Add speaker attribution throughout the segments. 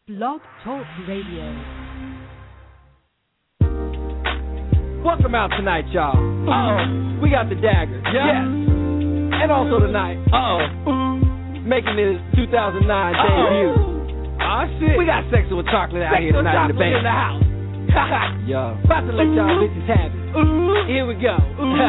Speaker 1: Blog Talk Radio.
Speaker 2: Welcome out tonight, y'all. Uh-oh. We got the Dagger. Yes. And also tonight. Uh-oh. Making his 2009 debut. Oh, shit. We got Sexual Chocolate out here tonight in the band. In the house. Yo. About to let y'all bitches have it. Here we go.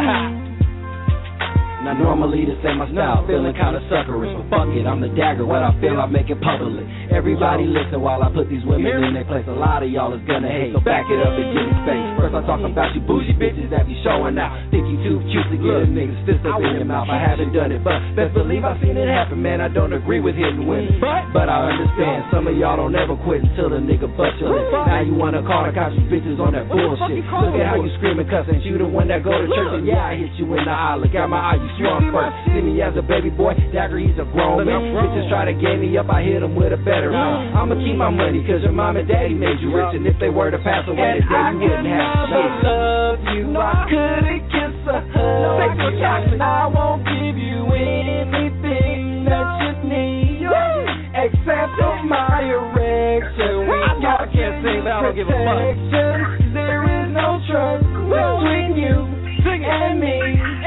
Speaker 2: Now normally this ain't my style, feeling kinda suckerish, but fuck it, I'm the Dagger, what I feel I make it public. Everybody listen while I put these women in their place, a lot of y'all is gonna hate, so back it up and give me space. First I talk about you bougie bitches that be showing out, think you too cute to get a nigga fist up in your mouth, I haven't done it, but best believe I've seen it happen, man, I don't agree with hitting women, but I understand, some of y'all don't ever quit until the nigga bust your lip. Now you wanna call the cops, you bitches on that bullshit, look at how you screaming cussing, you the one that go to church, and yeah I hit you in the eye, look at my eye, you strong first. See me as a baby boy, Dagger, he's a grown man. Bitches try to game me up, I hit him with a better man. I'ma keep my money, cause your mom and daddy made you rich. And if they were to pass away today, you wouldn't have shit. I love you, I couldn't kiss a hug. I won't give you anything that you need, except for my erection. I can't sing, but I don't give a fuck. There is no trust between you and me.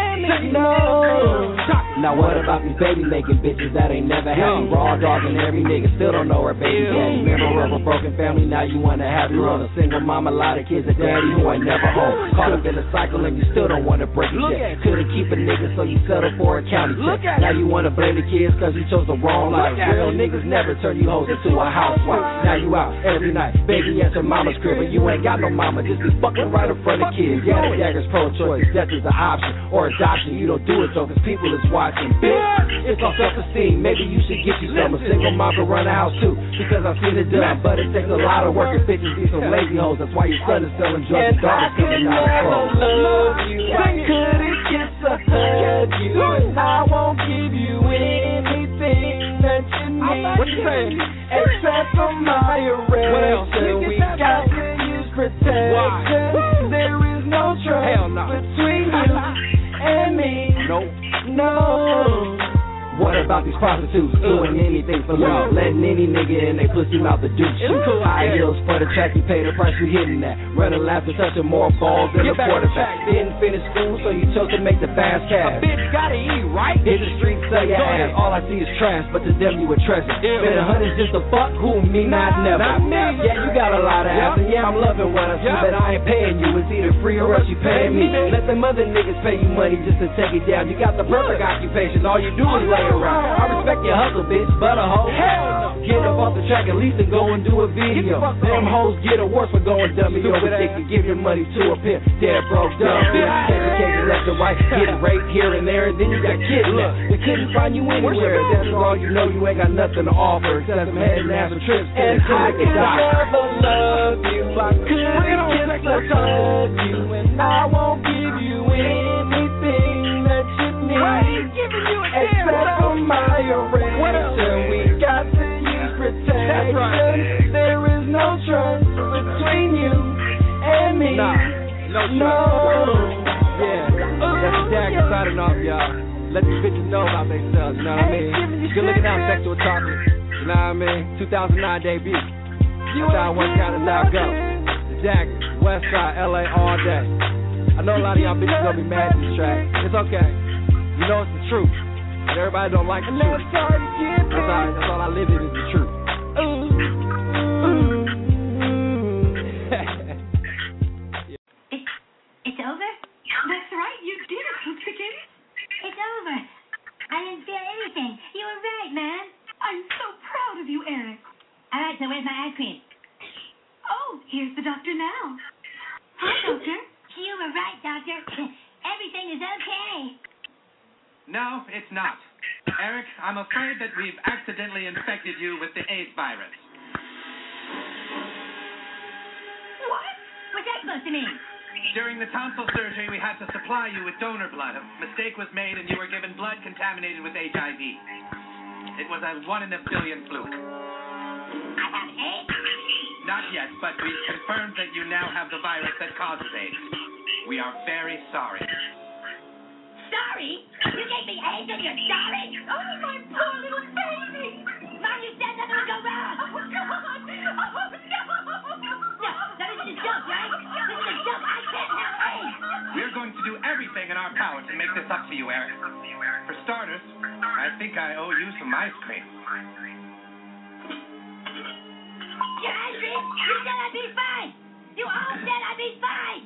Speaker 2: No. Now what about these baby making bitches that ain't never had me? Raw dog and every nigga still don't know her baby daddy. Member of a broken family, now you wanna have your own. A single mom, a lot of kids, a daddy who ain't never home. Caught up in a cycle and you still don't wanna break it yet. Couldn't keep a nigga so you settle for a county check. Now you wanna blame the kids cause you chose the wrong life. Real niggas never turn you hoes into a housewife. Now you out every night, baby at your mama's crib, and you ain't got no mama, just be fucking right in front of kids. Yeah, the Dagger's pro-choice, death is an option, or adoption. You don't do it so cause people is watching. Bitch, it's all self-esteem. Maybe you should get you some. A single mom can run a house too, because I've seen it done. But it takes a lot of work and bitches be some lazy hoes. That's why your son is selling drugs and daughters coming out of clothes. Love you, I couldn't kiss or hug you, and I won't give you anything that you need. What you saying? Except for my erection. We got to use protection. There is no trust between you and me. No. What about these prostitutes doing anything for love? Letting any nigga in they pussy mouth the douche. High heels for the track, you pay the price you hitting that. Running laps and touching more balls than a quarterback. Didn't finish school, so you chose to make the fast cash. A bitch gotta eat, right? Hit the streets, sell your ass. All I see is trash, but to them you a treasure. Spend $100 just to fuck, who me? Not never. Yeah, you got a lot of ass, and yeah, I'm loving what I see, but I ain't paying you. It's either free or else you paying me. Let them other niggas pay you money just to take it down. You got the perfect occupation, all you do is lay around. I respect your hustle, bitch, but a hoe. Get up off the track at least and go and do a video. Them hoes get a worse for going dummy over thick to give your money to a pimp. Dead broke dumb bitch. Educated left and right, get raped here and there, and then you got kidnapped. They couldn't find you anywhere. That's all you know, you ain't got nothing to offer except some head and ass and trips. And I can never love you. I couldn't kiss or hug you, and I won't give you anything that you need. Except for my erection, we got to use protection. That's right. There is no trust between you and me. Nah, no. Yeah, that's the Dagger signing off, y'all. Let these bitches know about themselves, you know what I mean? Good looking out, Sexual Chocolate, you know what I mean? 2009 debut. That's how it works out, that's how it goes. The Dagger, Westside, LA all day. I know a lot of y'all bitches gonna be mad at this track. It's okay. You know it's the truth. And everybody don't like the truth. That's all I live in is the truth.
Speaker 3: It's over? That's right, you did it, Chicken. It's over. I didn't feel anything. You were right, man. I'm so proud of you, Eric. All right, so where's my ice cream? Oh, here's the doctor now. Hi, Doctor. You were right, Doctor. Everything is okay.
Speaker 4: No, it's not. Eric, I'm afraid that we've accidentally infected you with the AIDS virus.
Speaker 3: What? What's that supposed to mean?
Speaker 4: During the tonsil surgery, we had to supply you with donor blood. A mistake was made and you were given blood contaminated with HIV. It was a 1 in a billion fluke.
Speaker 3: I have AIDS?
Speaker 4: Not yet, but we've confirmed that you now have the virus that causes AIDS. We are very sorry.
Speaker 3: Sorry? You gave me AIDS and you're sorry? Oh, my poor little baby! Mom, you said nothing would go wrong! Oh, God!
Speaker 4: our power to make this up to you, Eric. For starters, I think I owe you some ice cream.
Speaker 3: You angry? You said I'd be fine. You all said I'd be fine.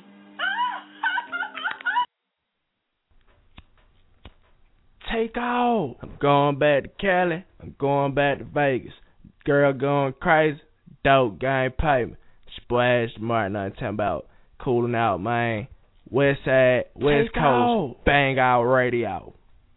Speaker 5: Take off. I'm going back to Cali. I'm going back to Vegas. Girl going crazy. Dope game payment. Splash Martin, I'm talking about cooling out, man. West side, West Take Coast, off. Bang Out Radio.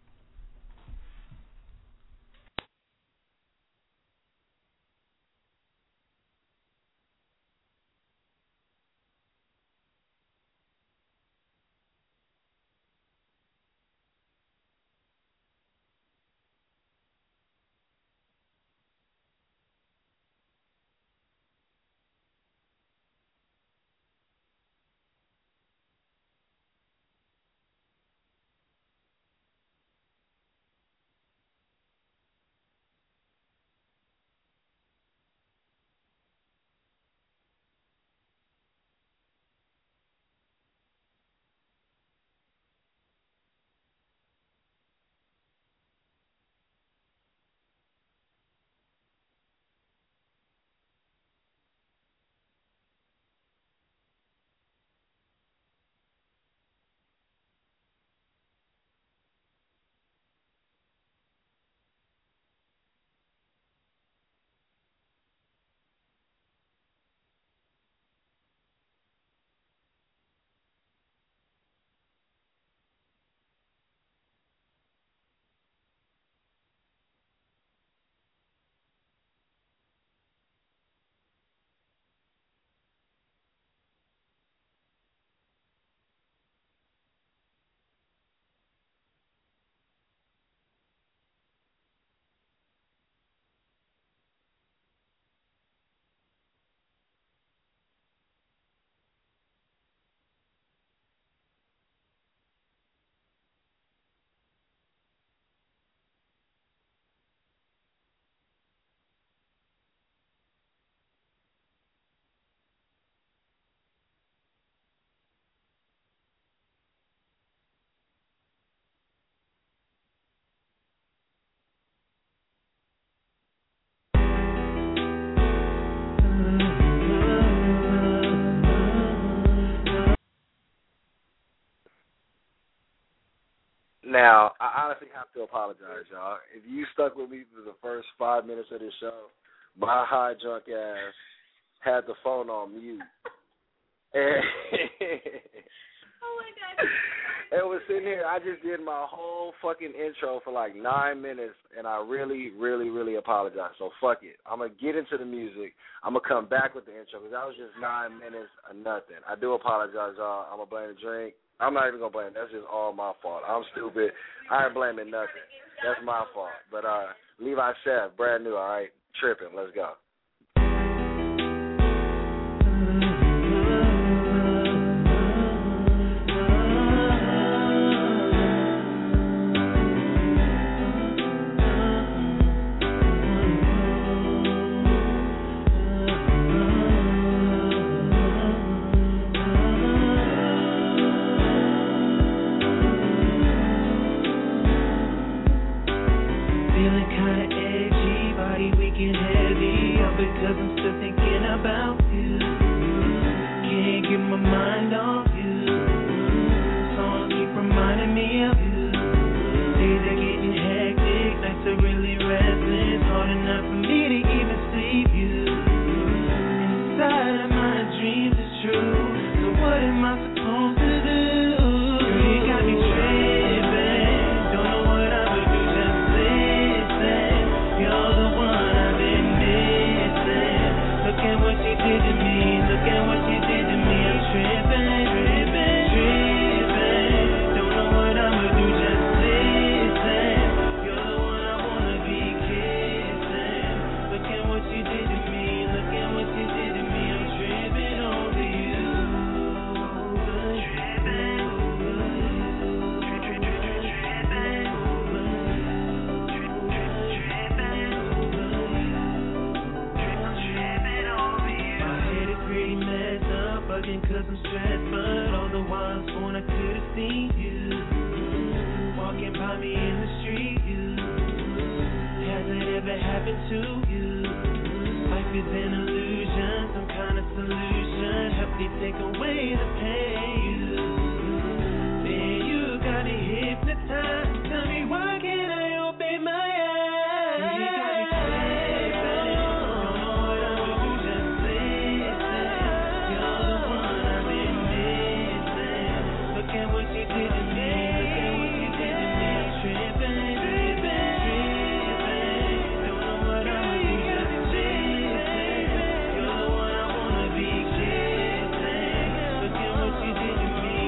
Speaker 6: Now, I honestly have to apologize, y'all. If you stuck with me through the first 5 minutes of this show, my high drunk ass had the phone on mute. And
Speaker 3: Oh, my God.
Speaker 6: and was sitting here. I just did my whole fucking intro for like 9 minutes, and I really, really, really apologize. So fuck it. I'm going to get into the music. I'm going to come back with the intro because that was just 9 minutes of nothing. I do apologize, y'all. I'm going to blame the drink. I'm not even going to blame it. That's just all my fault. I'm stupid. I ain't blaming nothing. That's my fault. But Levi Chef, brand new, all right? Tripping. Let's go.
Speaker 7: What you did to me. whatever happened to you. Life is an illusion, some kind of solution. Help me take away the pain. Then you got me hypnotized. Tell me why can't I open my eyes? You got me crazy. Don't know what I would do, just listen. You're the one I've been missing. Look at what you did to me. Look at what you did to me. Tripping. Don't know what I would do, just listen. You're the one I wanna be kissing. Look at what you did to me.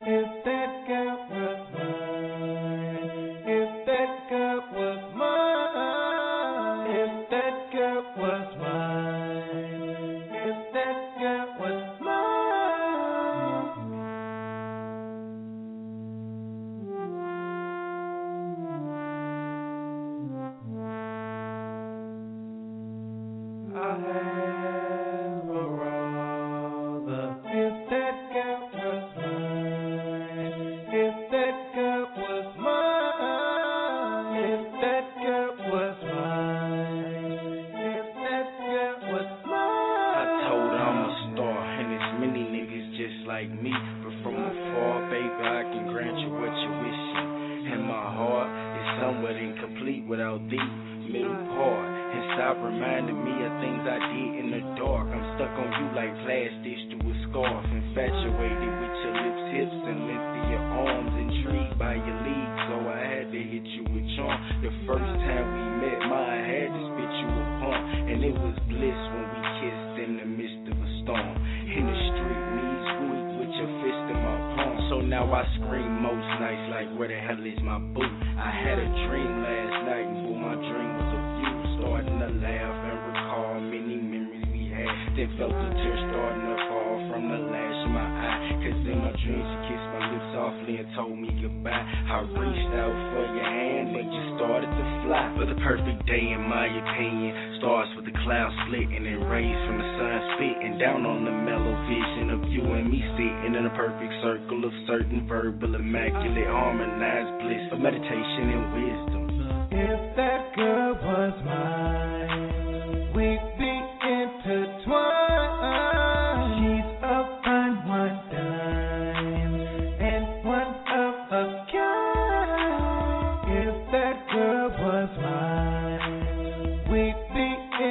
Speaker 7: If that girl was mine, if that girl was mine, if that girl was mine, if that girl was mine, I have a brother. If that girl was mine, if that girl was mine, if that girl was mine, if that girl was mine.
Speaker 8: I told her I'm a star, and there's many niggas just like me. But from afar, baby, I can grant you what you're wishing. And my heart is somewhat incomplete without thee. Middle part, and stop reminding me of things I did in the dark. I'm stuck on you like plastics to a scarf. Infatuated with your lips, hips, and length of your arms. Intrigued by your legs, so I had to hit you with charm. The first time we met, I had to spit you upon. And it was bliss when we kissed in the midst of a storm. In the street, knees weak with your fist in my palm. So now I scream most nights like, where the hell is my boo? I had a dream last night, and boo, my dream was of you. Starting to laugh and recall many memories we had. Then felt a tear starting to fall from the lash of my eye. Cause in my dreams you kissed my lips softly and told me goodbye. I reached out for your hand, but you started to fly. For the perfect day in my opinion starts with the clouds splitting and rays from the sun spitting down on the mellow vision of you and me sitting in a perfect circle of certain verbal immaculate harmonized bliss of meditation and wisdom.
Speaker 7: If that girl was mine, we'd be intertwined. She's a fine one dime and one of a kind. If that girl was mine, we'd be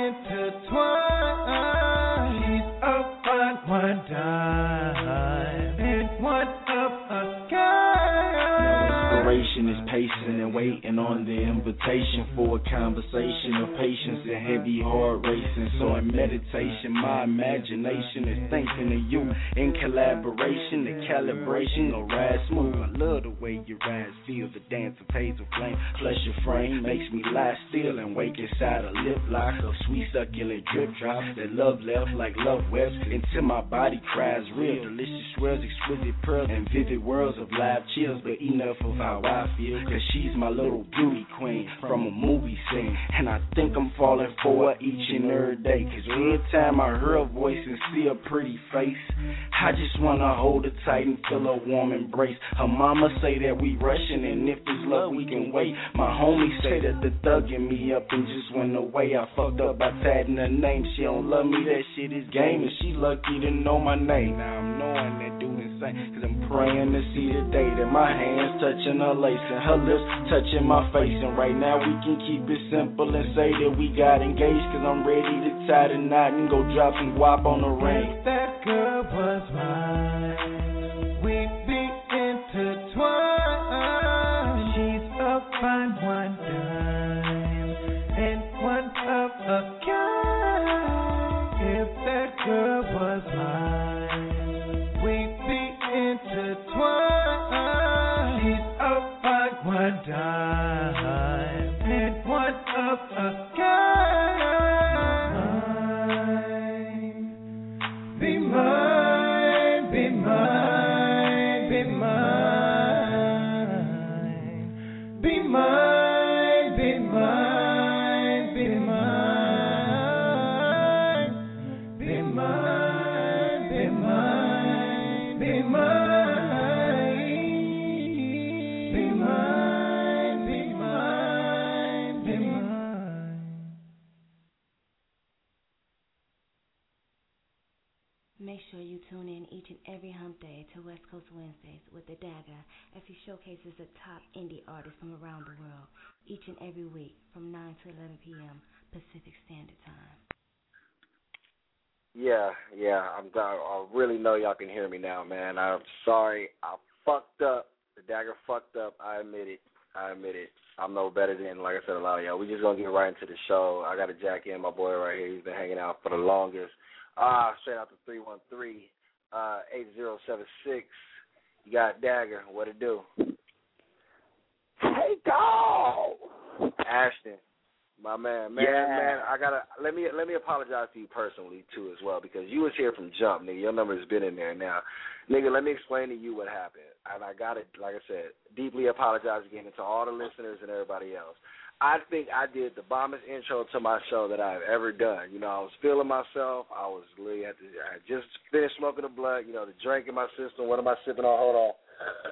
Speaker 7: intertwined. She's a fine one dime and one of a kind.
Speaker 8: Inspiration is pacing and waiting on the invitation for a conversation of patience and heavy heart racing. So in meditation, my imagination is thinking of you. In collaboration, the calibration will ride smooth. I love the way your eyes feel, the dance of hazel flame. Plus your frame makes me lie still and wake inside a lip lock of sweet succulent drip drops that love left like love webs until my body cries real. Delicious swirls, exquisite pearls, and vivid worlds of live chills. But enough of how I feel, cause she's my little beauty queen from a movie scene. And I think I'm falling for her each and every day, cause every time I hear her voice and see her pretty face, I just wanna hold her tight and feel her warm embrace. Her mama say that we rushing, and if it's love we can wait. My homies say that the thugging me up and just went away. I fucked up by tagging her name. She don't love me, that shit is game, and she lucky to know my name. Now I'm knowing that dude insane, cause I'm praying to see the day that my hands touching her lace and her lips touching my face. And right now we can keep it simple and say that we got engaged, cause I'm ready to tie the knot and go drop some guap on the ring.
Speaker 7: If that girl was mine, we'd be intertwined. She's a fine one dime and one of a kind. If that girl was mine, we'd be intertwined. She's a fine one dime and one of a kind. Be mine, be mine, be mine. Be mine, be mine, be mine. Be mine, be mine, be mine. Be mine, be mine, be mine.
Speaker 9: Make sure you tune in each and every hump day to West Coast Wednesdays with the Dagger as he showcases the top indie artists from around the world each and every week from 9 to 11 p.m. Pacific Standard Time.
Speaker 6: Yeah, I really know y'all can hear me now, man. I'm sorry, I fucked up. The Dagger fucked up. I admit it. I'm no better than, like I said, a lot of y'all. We just gonna get right into the show. I got to jack in my boy right here. He's been hanging out for the longest. Straight out to 313-8076. You got Dagger. What it do?
Speaker 10: Hey, go!
Speaker 6: Ashton, my man, I gotta let me apologize to you personally too as well, because you was here from jump, nigga. Your number has been in there now, nigga. Let me explain to you what happened, and I gotta, like I said, deeply apologize again to all the listeners and everybody else. I think I did the bombest intro to my show that I've ever done. You know, I was feeling myself. I was really I just finished smoking the blunt. You know, the drink in my system. What am I sipping on? Hold on.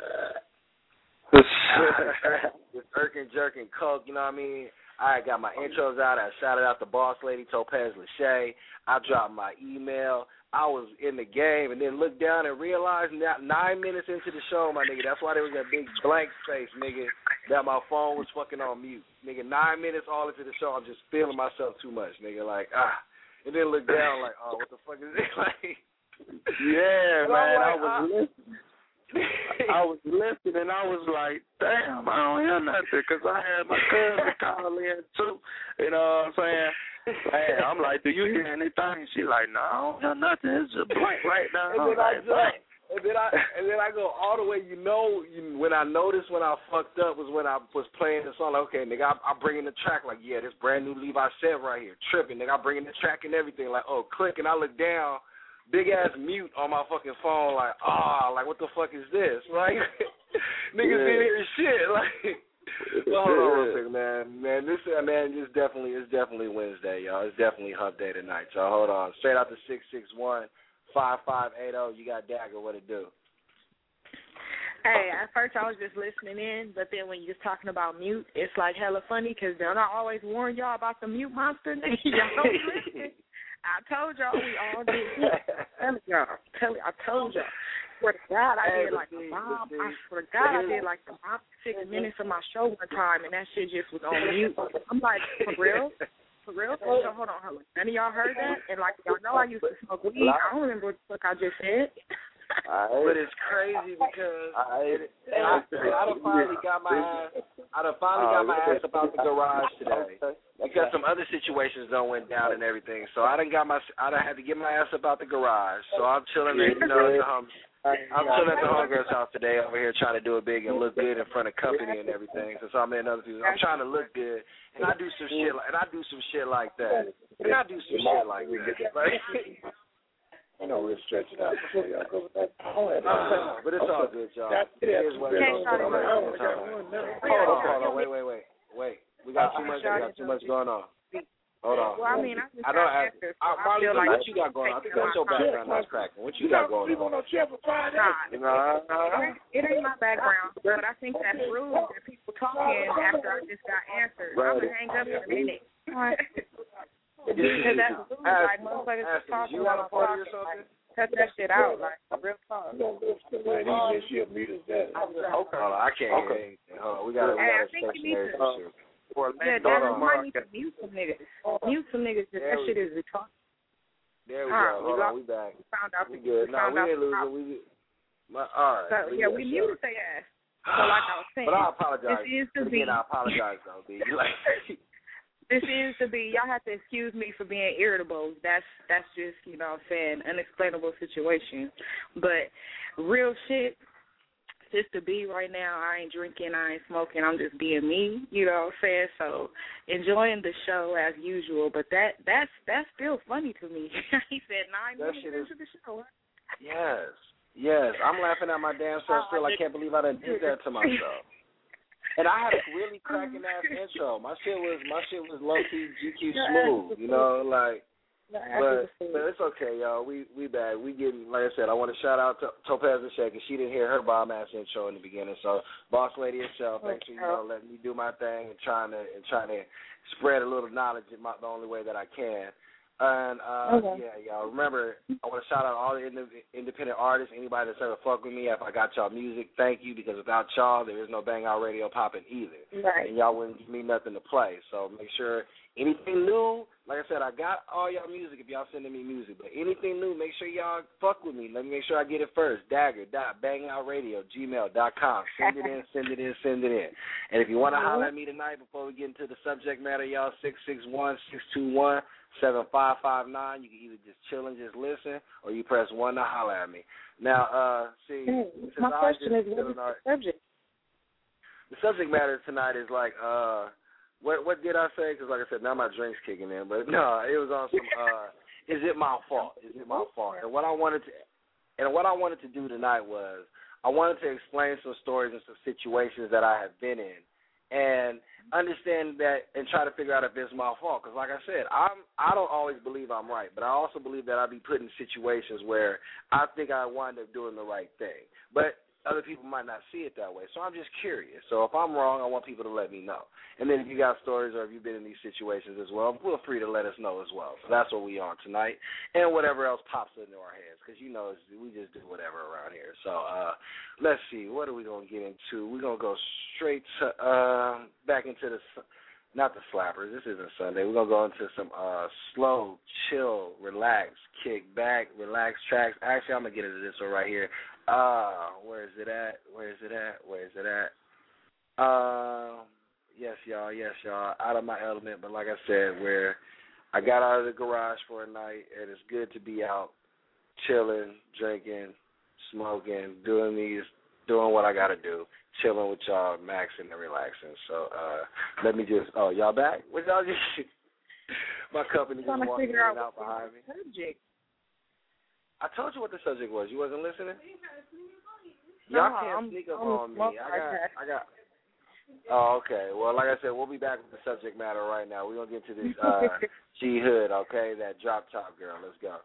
Speaker 6: This jerking coke, you know what I mean? I got my intros out. I shouted out the boss lady, Topaz Lachey. I dropped my email. I was in the game, and then looked down and realized 9 minutes into the show, my nigga, that's why there was that big blank space, nigga, that my phone was fucking on mute. Nigga, 9 minutes all into the show, I'm just feeling myself too much, nigga, like, and then look down like, oh, what the fuck is this? Like,
Speaker 10: yeah, man,
Speaker 6: like,
Speaker 10: I was listening. I was listening, and I was like, damn, I don't hear nothing, because I had my cousin call in, too. You know what I'm saying? Hey, I'm like, do you hear anything? She like, no, I don't hear nothing. It's just blank right now.
Speaker 6: And then I go all the way. When I noticed when I fucked up was when I was playing the song. Like, okay, nigga, I bring in the track. Like, yeah, this brand new Levi set right here, tripping. Nigga, I bring in the track and everything. Like, oh, click, and I look down. Big ass mute on my fucking phone, like, like, what the fuck is this? Like, niggas didn't hear shit. Like, well, hold on real quick, man. This is definitely Wednesday, y'all. It's definitely hump day tonight, y'all. Hold on. Straight out to 661-5580. You got Dagger. What it do?
Speaker 11: Hey, at first I was just listening in, but then when you was talking about mute, it's like hella funny because don't I always warn y'all about the mute monster? Y'all don't listen. I told y'all we all did it. I told y'all. Swear to God, I did like the bomb. I swear to God, I did like the bomb 6 minutes of my show one time, and that shit just was on mute. I'm like, for real? For real? So hold on. None of y'all heard that? And like, y'all know I used to smoke weed. I don't remember what the fuck I just said.
Speaker 6: But it's crazy because I done finally got my ass about the garage today because some other situations done went down and everything. So I done had to get my ass about the garage. So I'm chilling at the homegirl's house today over here trying to do it big and look good in front of company and everything. So I'm in other people. I'm trying to look good and I do some shit like that.
Speaker 10: I know we'll stretch it out before y'all go with that.
Speaker 6: But it's all good, y'all. It is what it is. Hold on. Wait. We got too much going on. Hold on.
Speaker 11: Well, I mean, I don't feel like
Speaker 6: what you got going on? I think that's your background that's cracking. What you got going on?
Speaker 11: It ain't my background, but I think that's rude that people talking after I just got answered. I'm going to hang up in a minute. Because that's rude. Like, motherfuckers just talking while I'm talking. Like, cut that shit out. Like, real talk.
Speaker 6: I can't hear anything. Hold on. We got
Speaker 11: I think you need to... Devin might need to mute some niggas. Mute some niggas because that shit is retarded.
Speaker 6: There we go. Hold on, we back. We good. No, we ain't losing. All right.
Speaker 11: So, we muted their ass. So, like I was saying.
Speaker 6: But I apologize.
Speaker 11: I
Speaker 6: apologize, though, B.
Speaker 11: This is to be, y'all have to excuse me for being irritable. That's just, you know what I'm saying, unexplainable situation. But real shit, just to be right now, I ain't drinking, I ain't smoking, I'm just being me, you know what I'm saying? So enjoying the show as usual, but that's still funny to me. He said 9 minutes into the show.
Speaker 6: Yes. I'm laughing at my damn self still. I can't believe I done did that to myself. And I had a really cracking ass intro. My shit was low key GQ smooth, you know, like. But it's okay, y'all. We back. We getting, like I said, I want to shout out to Topaz Lachey because she didn't hear her bomb ass intro in the beginning. So Boss Lady herself, thanks for letting me do my thing and trying to spread a little knowledge in the only way that I can. And, y'all, remember, I want to shout out all the independent artists, anybody that's ever fucked with me. If I got y'all music, thank you, because without y'all, there is no Bang Out Radio popping either.
Speaker 11: Right.
Speaker 6: And y'all wouldn't give me nothing to play. So make sure anything new, Like I said, I got all y'all music if y'all sending me music. But anything new, make sure y'all fuck with me. Let me make sure I get it first. Dagger.bangoutradio@gmail.com. Send it in, send it in, send it in. And if you want to holler at me tonight before we get into the subject matter, y'all, 661-621-7559. You can either just chill and just listen, or you press 1 to holler at me. Now,
Speaker 11: my question is, what is the subject?
Speaker 6: The subject matter tonight is like, what did I say? Because like I said, now my drink's kicking in. But no, it was on some, is it my fault? Is it my fault? And what I wanted to do tonight was I wanted to explain some stories and some situations that I have been in, and understand that and try to figure out if it's my fault. Because like I said, I don't always believe I'm right, but I also believe that I'll be put in situations where I think I wind up doing the right thing. But other people might not see it that way. So I'm just curious. So if I'm wrong, I want people to let me know. And then if you got stories or if you've been in these situations as well, feel free to let us know as well. So that's what we on tonight. And whatever else pops into our heads, because, you know, we just do whatever around here. So let's see. What are we going to get into? We're going to go straight to, back into the, not the slappers. This isn't Sunday. We're going to go into some slow, chill, relax, kick back, relax tracks. Actually, I'm going to get into this one right here. Where is it at? Yes, y'all. Out of my element, but like I said, where I got out of the garage for a night, and it's good to be out, chilling, drinking, smoking, doing what I got to do, chilling with y'all, maxing and relaxing. So let me just, y'all back? What y'all just, my company just walking in and out behind me. Subject. I told you what the subject was. You wasn't listening? Y'all can't sneak up on me. I got. Oh, okay. Well, like I said, we'll be back with the subject matter right now. We're going to get to this G Hood, okay? That drop top girl. Let's go.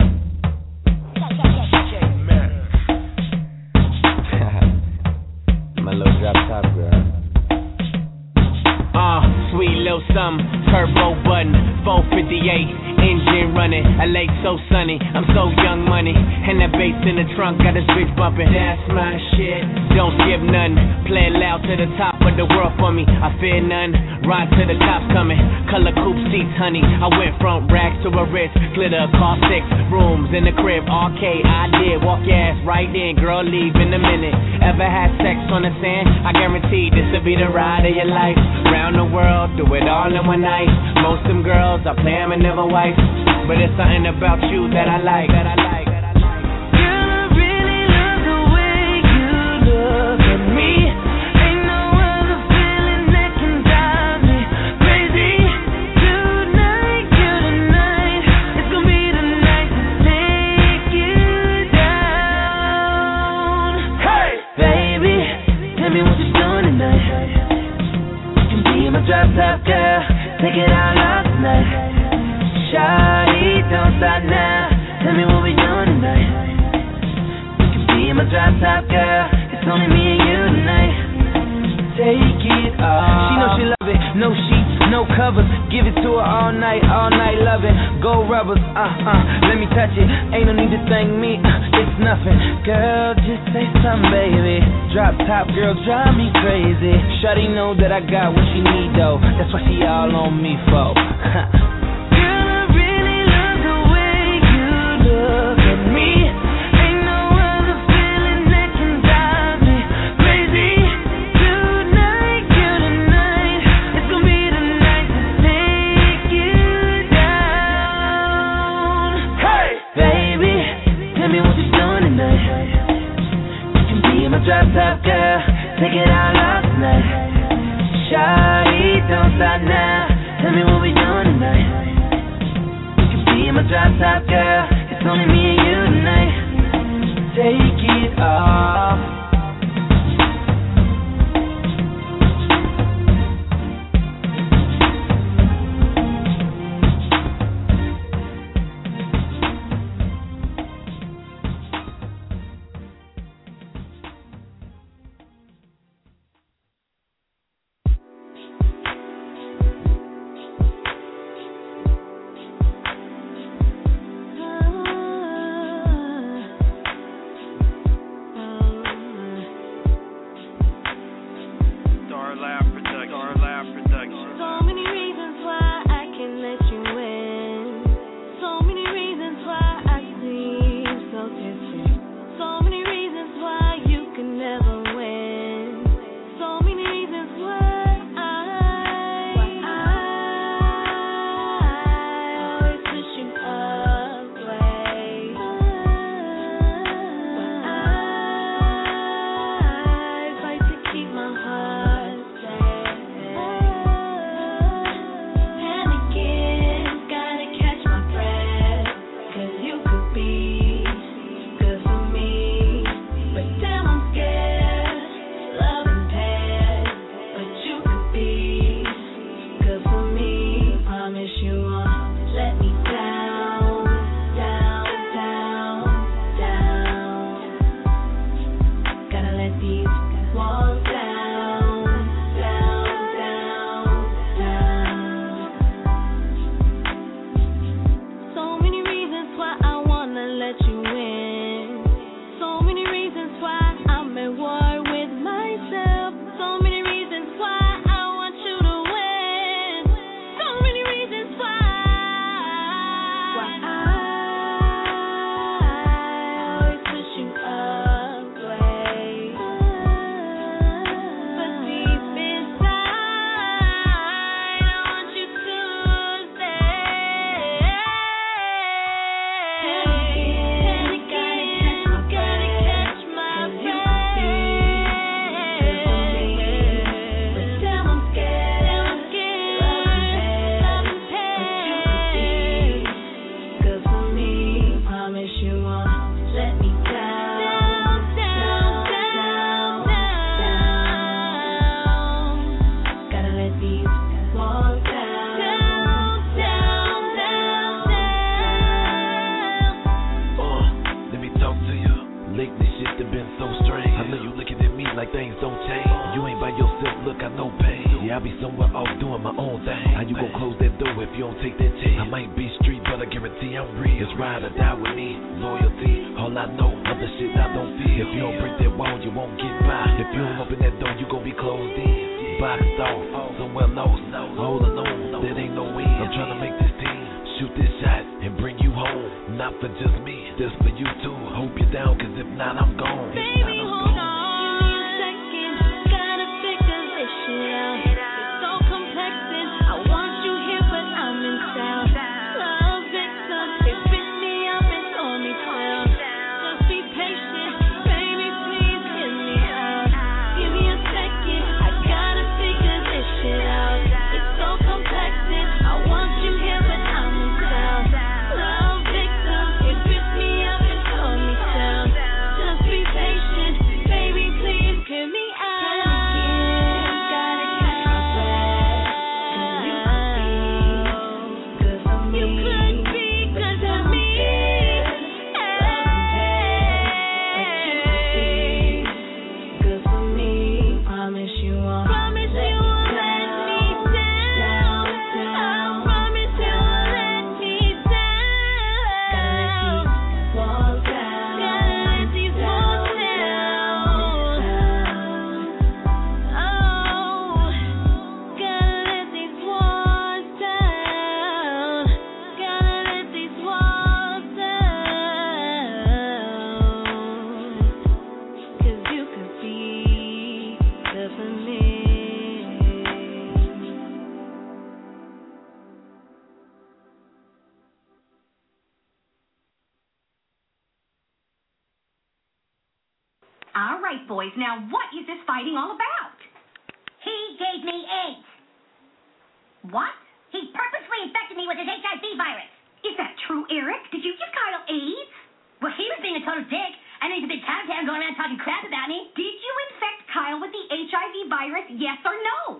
Speaker 12: My little drop top girl. Sweet little something, turbo button, 458. Engine running, LA so sunny, I'm so young money, and that bass in the trunk got this bitch bumping. That's my shit, don't skip nothing, play it loud to the top of the world for me. I fear none, ride to the cops coming, color coupe seats, honey. I went from racks to a wrist, glitter, car 6 rooms in the crib, arcade. I did, walk your ass right in, girl, leave in a minute. Ever had sex on the sand? I guarantee this will be the ride of your life. Round the world, do it all in one night. Most them girls, I play them and never wife. But it's something about you that I like. Girl, I really love the way you look at me. Ain't no other feeling that can drive me crazy. Tonight, it's gonna be the night to take you down. Hey, baby, tell me what you're doing tonight. You can be my drop top girl, take it out last night. Shawty, don't stop now. Tell me what we doing tonight. You can be my drop top girl. It's only me and you tonight. Take it off. She know she love it. No sheets, no covers. Give it to her all night, love it. Gold rubbers, let me touch it. Ain't no need to thank me, it's nothing. Girl, just say something, baby. Drop top girl, drive me crazy. Shawty know that I got what she need, though. That's why she all on me, for. Look at me. Ain't no other feeling that can drive me crazy. Tonight, it's gonna be the night to take you down. Hey, baby, tell me what you're doing tonight. You can be my drop top girl, take it out last night. Shawty, don't stop now. Tell me what we doing tonight. You can be my drop top girl. It's only me and you tonight. Take it off.
Speaker 13: How you gon' close that door if you don't take that chance? I might be street, but I guarantee I'm real. It's ride or die with me. Loyalty, all I know. Other shit I don't feel. If you don't break that wall, you won't get by. If you don't open that door, you gon' be closed in. Boxed off, somewhere lost. Holding on, that ain't no end. I'm trying to make this team shoot this shot and bring you home. Not for just me, this for you too. Hope you're down, cause if not, I'm gone.
Speaker 14: Baby, hold on. Give me a second. Gotta figure this shit out. It's so complex and I want you here, but I'm in town. Love victim, it bit me up and tore me down. Just be patient, baby, please hear me out. Give me a second. I gotta figure this shit out. It's so complex and I want you here, but I'm in town. Love victim, it bit me up and tore me down. Just be patient, baby, please hear me out. Gotta catch my breath, 'cause you could be good to me. Good for me. Promise you won't let me down. I promise you won't let me down. Gotta let these walls down. Oh, gotta let these walls down. Gotta let these walls down. 'Cause you could be good for me.
Speaker 3: All right, boys. Now, what is this fighting all about? He gave me AIDS. What? He purposely infected me with his HIV virus. Is that true, Eric? Did you give Kyle AIDS? Well, he was being a total dick. I know he's a big town going around talking crap about me. Did you infect Kyle with the HIV virus, yes or no?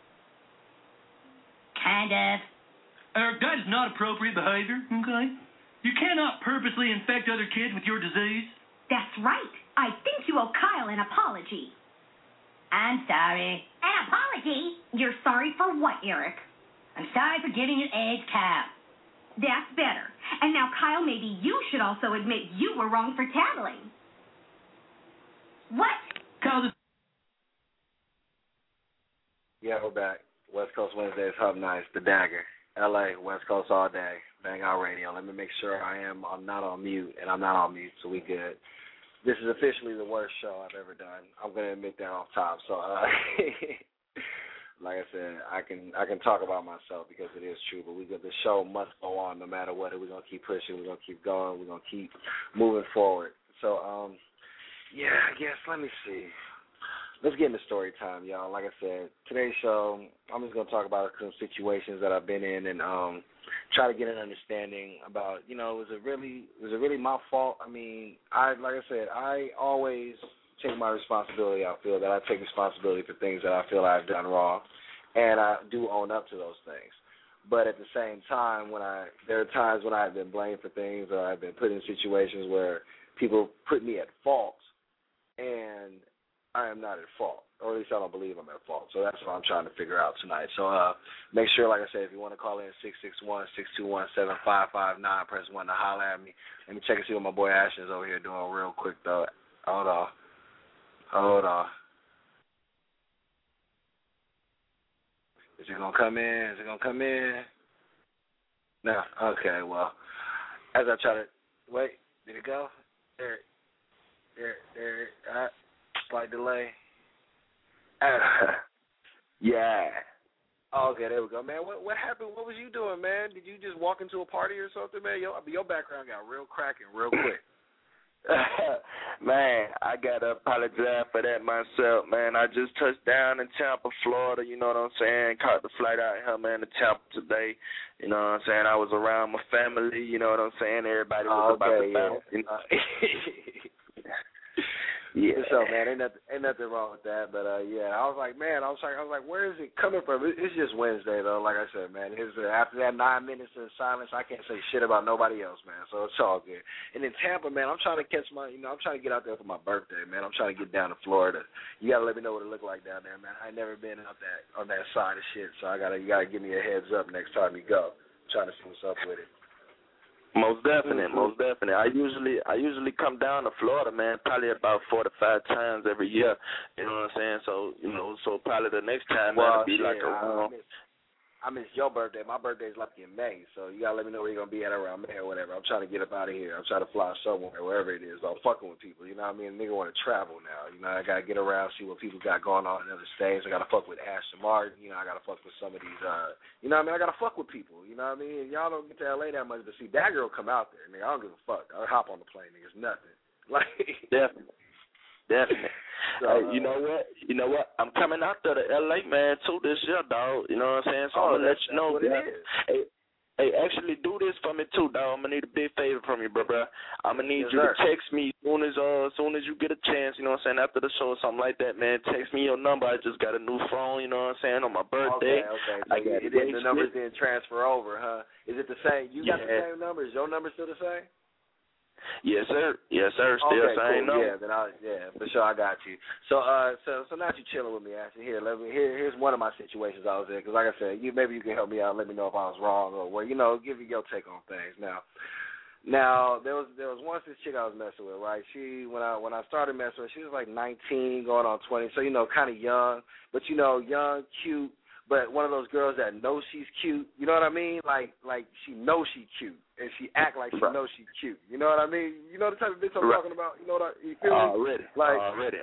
Speaker 3: Kind of.
Speaker 15: Eric, that is not appropriate behavior, okay? You cannot purposely infect other kids with your disease.
Speaker 3: That's right. I think you owe Kyle an apology. I'm sorry. An apology? You're sorry for what, Eric? I'm sorry for giving you AIDS, Kyle. That's better. And now, Kyle, maybe you should also admit you were wrong for tattling. What?
Speaker 15: Kyle,
Speaker 6: Yeah, we're back. West Coast Wednesdays, Hub Nights, The Dagger. LA, West Coast all day. Bang Out Radio. Let me make sure I'm not on mute, and I'm not on mute, so we good. This is officially the worst show I've ever done. I'm going to admit that off top. So, like I said, I can talk about myself because it is true, but the show must go on no matter what. We're going to keep pushing. We're going to keep going. We're going to keep moving forward. So, yeah, I guess, let me see. Let's get into story time, y'all. Like I said, today's show, I'm just going to talk about some situations that I've been in and try to get an understanding about, was it really my fault? I mean, like I said, I always take my responsibility. I feel that I take responsibility for things that I feel I've done wrong, and I do own up to those things. But at the same time, there are times when I've been blamed for things or I've been put in situations where people put me at fault, and I am not at fault, or at least I don't believe I'm at fault. So that's what I'm trying to figure out tonight. So make sure, like I said, if you want to call in 661-621-7559, press 1 to holler at me. Let me check and see what my boy Ashton's over here doing real quick, though. Hold on. Is it going to come in? No. Okay, well, as I try to, wait, did it go? There. Slight delay. Yeah. Okay, there we go, man. What happened? What was you doing, man? Did you just walk into a party or something, man? Your background got real cracking real quick.
Speaker 10: Man, I got to apologize for that myself, man. I just touched down in Tampa, Florida, you know what I'm saying? Caught the flight out here, man, to Tampa today. You know what I'm saying? I was around my family, you know what I'm saying? Everybody was about to bounce. You know? Yeah.
Speaker 6: For sure, man. Ain't nothing wrong with that. But yeah, I was like, where is it coming from? It's just Wednesday though. Like I said, man. It's after that 9 minutes of silence, I can't say shit about nobody else, man. So it's all good. And in Tampa, man, I'm trying to catch I'm trying to get out there for my birthday, man. I'm trying to get down to Florida. You gotta let me know what it look like down there, man. I ain't never been out on that side of shit, so you gotta give me a heads up next time you go. I'm trying to see what's up with it.
Speaker 10: Most definite. I usually come down to Florida, man, probably about 4 to 5 times every year. You know what I'm saying? So so probably the next time that'll be like around.
Speaker 6: I missed your birthday. My birthday's like in May, so you gotta let me know where you're gonna be at around May or whatever. I'm trying to get up out of here. I'm trying to fly somewhere, wherever it is. I'm fucking with people. You know what I mean? Nigga want to travel now. You know, I gotta get around, see what people got going on in other states. I gotta fuck with Aston Martin. You know, I gotta fuck with some of these. You know what I mean? I gotta fuck with people. You know what I mean? Y'all don't get to LA that much, but see, that girl come out there, nigga. I don't give a fuck. I hop on the plane, nigga. It's nothing. Like
Speaker 10: Definitely. So, hey, you know what? I'm coming out there to LA, man, too this year, dog. You know what I'm saying? So I'm gonna let you know, man. Hey, actually do this for me too, dog. I'm gonna need a big favor from you, bro. I'm gonna need you to text me as soon as you get a chance. You know what I'm saying? After the show or something like that, man. Text me your number. I just got a new phone. You know what I'm saying? On my birthday.
Speaker 6: Okay. So the numbers didn't transfer over, huh? Is it the same? You got the same number? Is your number still the same?
Speaker 10: Yes, sir. Still same number.
Speaker 6: Yeah, for sure, I got you. So now you're chilling with me, Ashley. Here's one of my situations I was in, because like I said, maybe you can help me out, let me know if I was wrong, or give me your take on things. Now there was once this chick I was messing with, right? She when I started messing with her, she was like 19, going on 20, so kind of young, but young, cute. But one of those girls that knows she's cute, you know what I mean? Like she knows she's cute, and she act like she knows she's cute. You know what I mean? You know the type of bitch I'm talking about? You know what you feel me?
Speaker 10: Already.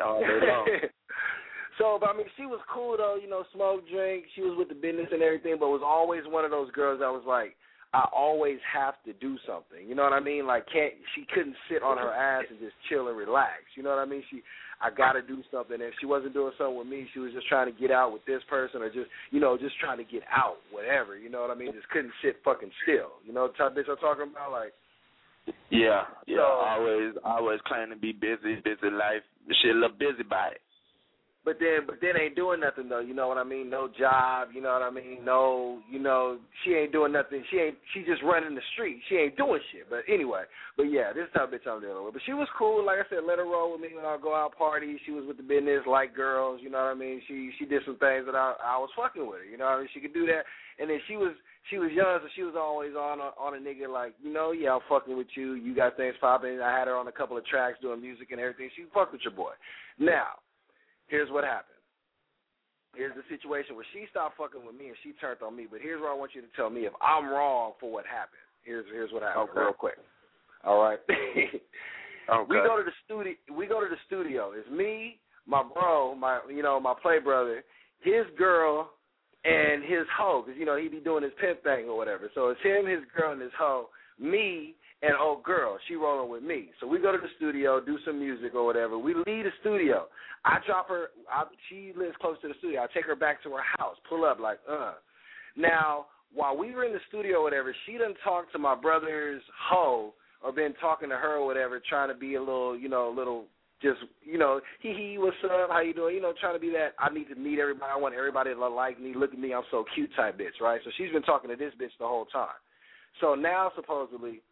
Speaker 6: So, but I mean, she was cool though, smoke, drink. She was with the business and everything, but was always one of those girls that was like, I always have to do something. You know what I mean? Like, she couldn't sit on her ass and just chill and relax. You know what I mean? I got to do something. If she wasn't doing something with me, she was just trying to get out with this person, or just trying to get out, whatever. You know what I mean? Just couldn't sit fucking still. You know the type of bitch I'm talking about? Like,
Speaker 10: yeah. Always claim to be busy life. She a little busybody.
Speaker 6: But then ain't doing nothing though, you know what I mean? No job, you know what I mean? No, she ain't doing nothing. She just running the street. She ain't doing shit. But anyway, yeah, this type of bitch I'm dealing with. But she was cool, like I said, let her roll with me when I go out parties. She was with the business, like girls, you know what I mean? She did some things that I was fucking with her, you know what I mean? She could do that. And then she was young, so she was always on a nigga like, yeah, I'm fucking with you. You got things popping. I had her on a couple of tracks doing music and everything. She fucked with your boy. Now, here's what happened. Here's the situation where she stopped fucking with me and she turned on me. But here's what I want you to tell me if I'm wrong for what happened. Here's what happened, real quick. All right. Okay. We go to the studio. It's me, my bro, my play brother, his girl, and his hoe, because he be doing his pimp thing or whatever. So it's him, his girl, and his hoe. Me and old girl, she rolling with me. So we go to the studio, do some music or whatever. We leave the studio. I drop her. She lives close to the studio. I take her back to her house, pull up like, Now, while we were in the studio or whatever, she done talked to my brother's hoe or been talking to her or whatever, trying to be a little, just, what's up, how you doing? Trying to be that, I need to meet everybody. I want everybody to like me, look at me, I'm so cute type bitch, right? So she's been talking to this bitch the whole time. So now, supposedly,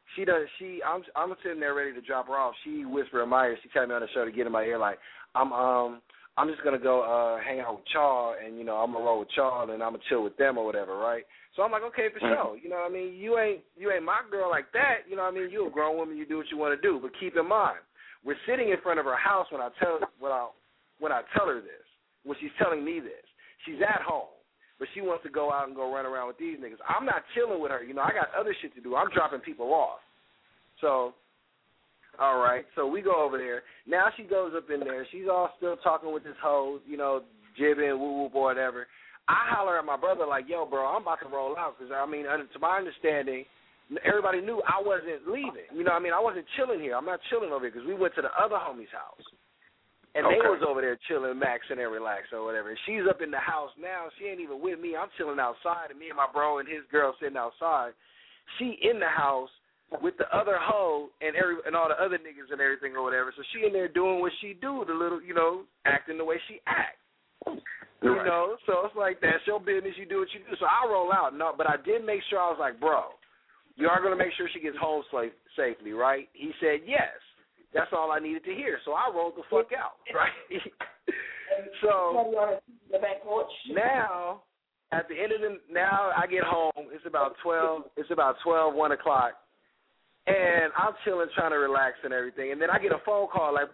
Speaker 6: I'm sitting there ready to drop her off. She whispered in my ear. She told me on the show to get in my ear like, I'm just gonna go hang out with y'all, and I'm gonna roll with y'all, and I'm gonna chill with them or whatever, right? So I'm like, okay, for sure. You know what I mean? You ain't my girl like that. You know what I mean? You a grown woman. You do what you want to do. But keep in mind, we're sitting in front of her house when I tell her this. When she's telling me this, she's at home. But she wants to go out and go run around with these niggas. I'm not chilling with her. I got other shit to do. I'm dropping people off. So, all right. So we go over there. Now she goes up in there. She's all still talking with this hoe, jibbing, woo-woo, boy, whatever. I holler at my brother like, yo, bro, I'm about to roll out. Because, to my understanding, everybody knew I wasn't leaving. I wasn't chilling here. I'm not chilling over here because we went to the other homie's house. And they was over there chilling, maxing and relaxing or whatever. And she's up in the house now. She ain't even with me. I'm chilling outside, and me and my bro and his girl sitting outside. She in the house with the other hoe and all the other niggas and everything or whatever. So she in there doing what she do, the little, acting the way she act. You know, so it's like that's your business. You do what you do. So I roll out. No, but I did make sure. I was like, bro, you are going to make sure she gets home safely, right? He said yes. That's all I needed to hear. So I rolled the fuck out, right? So now, at the end of now I get home. It's about 12. It's about 12, 1 o'clock, and I'm chilling, trying to relax and everything. And then I get a phone call like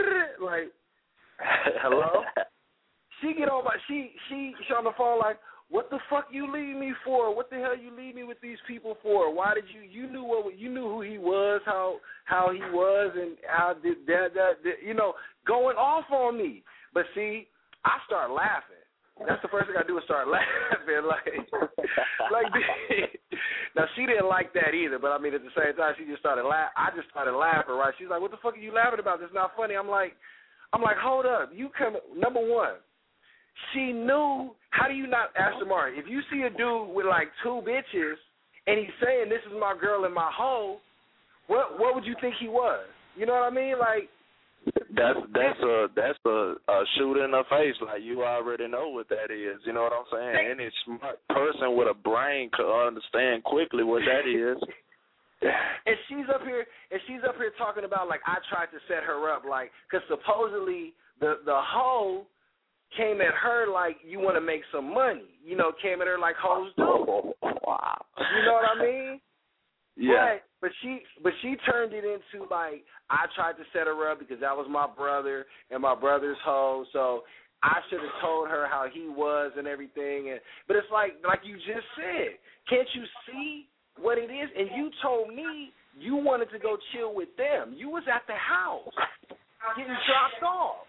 Speaker 6: hello. She get on she on the phone like, what the fuck you leave me for? What the hell you leave me with these people for? Why did you knew who he was, how he was, and how did that going off on me. But see, I start laughing. That's the first thing I do is start laughing. Like now she didn't like that either, but I mean at the same time she just started laughing. I just started laughing, right? She's like, what the fuck are you laughing about? That's not funny. I'm like, hold up. You come, number one, she knew. How do you not, Aston Martin, if you see a dude with like 2 bitches and he's saying this is my girl and my hoe, what would you think he was? You know what I mean? Like
Speaker 10: that's a shoot in the face. Like you already know what that is. You know what I'm saying? Any smart person with a brain could understand quickly what that is.
Speaker 6: And she's up here talking about like I tried to set her up, like because supposedly the hoe came at her like you want to make some money, came at her like hoes do.
Speaker 10: Wow.
Speaker 6: You know what I mean?
Speaker 10: Yeah.
Speaker 6: But she turned it into like I tried to set her up because that was my brother and my brother's hoe, so I should have told her how he was and everything. But it's like you just said, can't you see what it is? And you told me you wanted to go chill with them. You was at the house getting dropped off.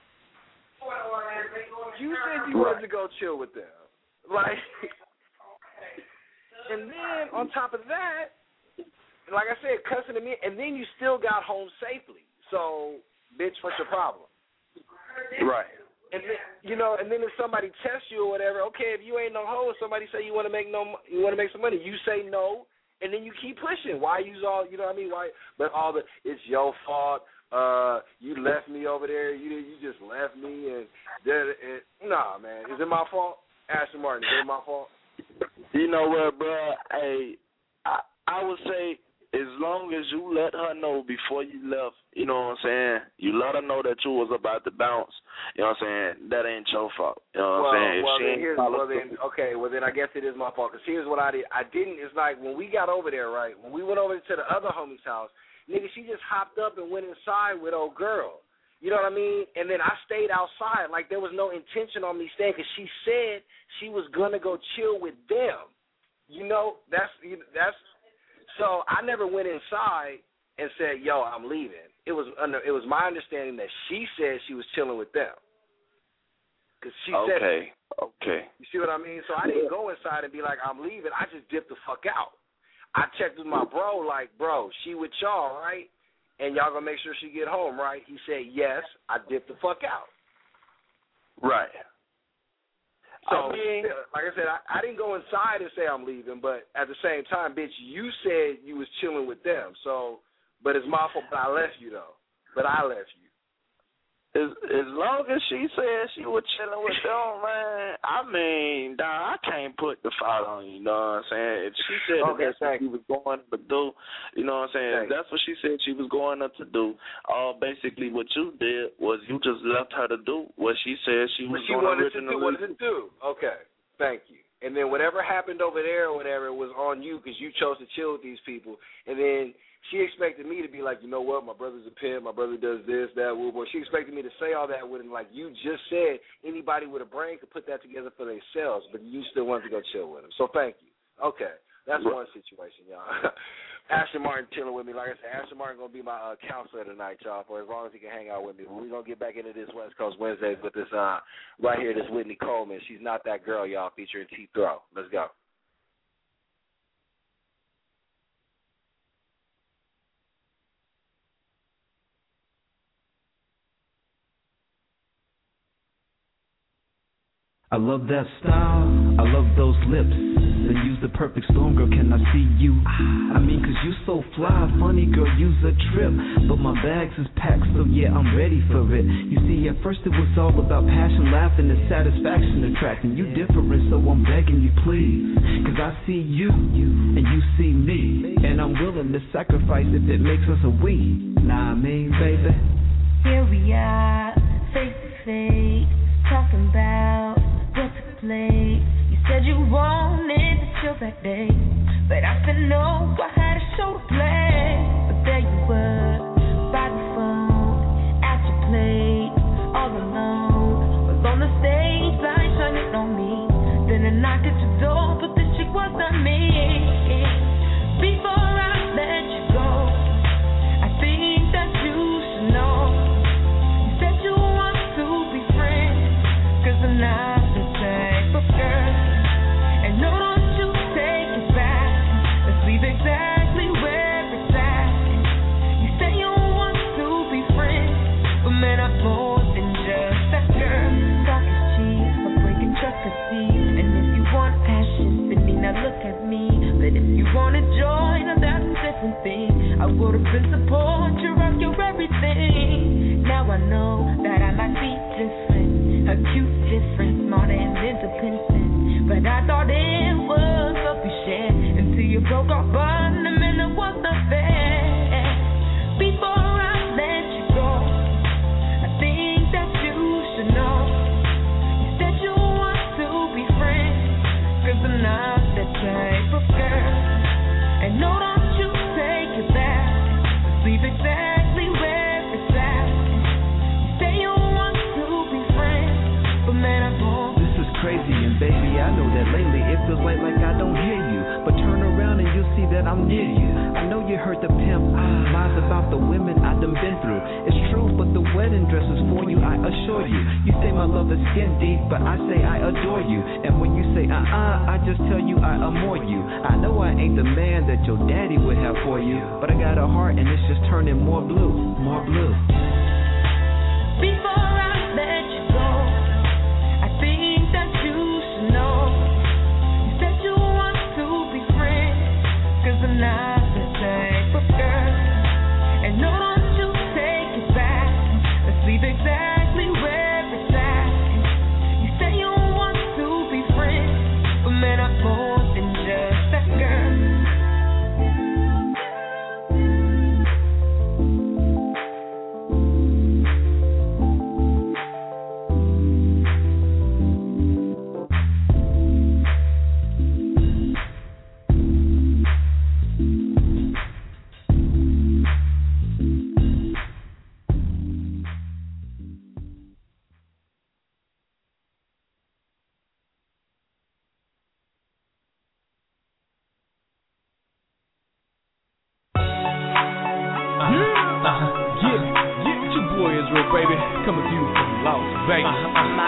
Speaker 6: You said you wanted to go chill with them. Like, and then on top of that, like I said, cussing at me, and then you still got home safely. So, bitch, what's your problem?
Speaker 10: Right.
Speaker 6: And then, and then if somebody tests you or whatever, okay, if you ain't no hoe, if somebody say you want to make some money, you say no, and then you keep pushing. Why use all, you know what I mean? Why? But it's your fault. You left me over there. You just left me, and nah, man, is it my fault? Aston Martin, is it my fault?
Speaker 10: You know what, bro? Hey, I would say as long as you let her know before you left, you know what I'm saying? You let her know that you was about to bounce. You know what I'm saying? That ain't your fault. You know what I'm saying?
Speaker 6: Well then I guess it is my fault. Because here's what I did. It's like when we got over there, right? When we went over to the other homie's house, nigga, she just hopped up and went inside with old girl. You know what I mean? And then I stayed outside. Like there was no intention on me staying because she said she was going to go chill with them. That's so I never went inside and said, yo, I'm leaving. It was my understanding that she said she was chilling with them. Cause she said it.
Speaker 10: Okay.
Speaker 6: You see what I mean? So I didn't go inside and be like, I'm leaving. I just dipped the fuck out. I checked with my bro, like, bro, she with y'all, right? And y'all gonna make sure she get home, right? He said, yes. I dipped the fuck out.
Speaker 10: Right.
Speaker 6: So, like I said, I didn't go inside and say I'm leaving, but at the same time, bitch, you said you was chilling with them. So, but it's my fault, but I left you, though. But I left you.
Speaker 10: As long as she said she was chilling with them, man, I mean, I can't put the fault on you, you know what I'm saying? If she said that's what she was going to do, you know what I'm saying? If that's what she said she was going up to do, basically what you did was you just left her to do what she said she was going to
Speaker 6: do. Okay, thank you. And then whatever happened over there or whatever was on you because you chose to chill with these people. And then she expected me to be like, you know what, my brother's a pimp, my brother does this, that, woo. She expected me to say all that with him. Like you just said, anybody with a brain could put that together for themselves, but you still wanted to go chill with him. So thank you. Okay, that's one situation, y'all. Ashton Martin chilling with me. Like I said, Ashton Martin going to be my counselor tonight, y'all, for as long as he can hang out with me. We're going to get back into this West Coast Wednesdays with this right here, this Whitney Coleman. She's Not That Girl, y'all, featuring T. Throw. Let's go.
Speaker 8: I love that style, I love those lips. Then use the perfect storm, girl, can I see you? I mean, cause you so fly, funny girl, use a trip. But my bags is packed, so yeah, I'm ready for it. You see, at first it was all about passion, laughing, and satisfaction attracting. You different, so I'm begging you, please. Cause I see you, and you see me. And I'm willing to sacrifice if it makes us a we. Nah, I mean, baby.
Speaker 14: Here we are, face to face, talking about what took place. You said you wanted to chill that day, but I said no, I had a show to play. But there you were, by the phone, at your place, all alone. Was on the stage, light shining on me. Then a knock at your door, but the chick was not me. Before I let you go, I think that you should know. You said you want to be friends, cause I'm not the type of girl. And no, don't you take it back. Let's leave exactly where it's at. You say you want to be friends, but man, I'm more than just that girl. Talk is cheap, but breaking trust is deep. And if you want passion, then need not look at me. But if you want to join, now that's a different thing. I would have been support you, rock your everything. Now I know that I might be different, a cute difference, smart and independent. But I thought it was what we shared until you broke our bond, and man, it was not fair. Before I let you go, I think that you should know. You said you want to be friends, cause I'm not that type of girl. And no, don't you take it back. Let's leave exactly where it's at. You say you want to be friends, but man, I won't.
Speaker 8: This is crazy, and baby, I know that lately it feels like I don't hear you. But turn around and you'll see that I'm near you. I know you heard the pimp lies about the women I done been through. It's true, but the wedding dress is for you, I assure you. You say my love is skin deep, but I say I adore you. And when you say I just tell you I adore you. I know I ain't the man that your daddy would have for you, but I got a heart and it's just turning more blue, more blue.
Speaker 14: Before I let you go, I think that you should know. You said you want to be friends, cause I'm not the type of girl. And no, don't you take it back. Let's leave exactly where it's at. You say you want to be friends, but man, I'm more than just that girl.
Speaker 5: Baby, coming to you from Las Vegas.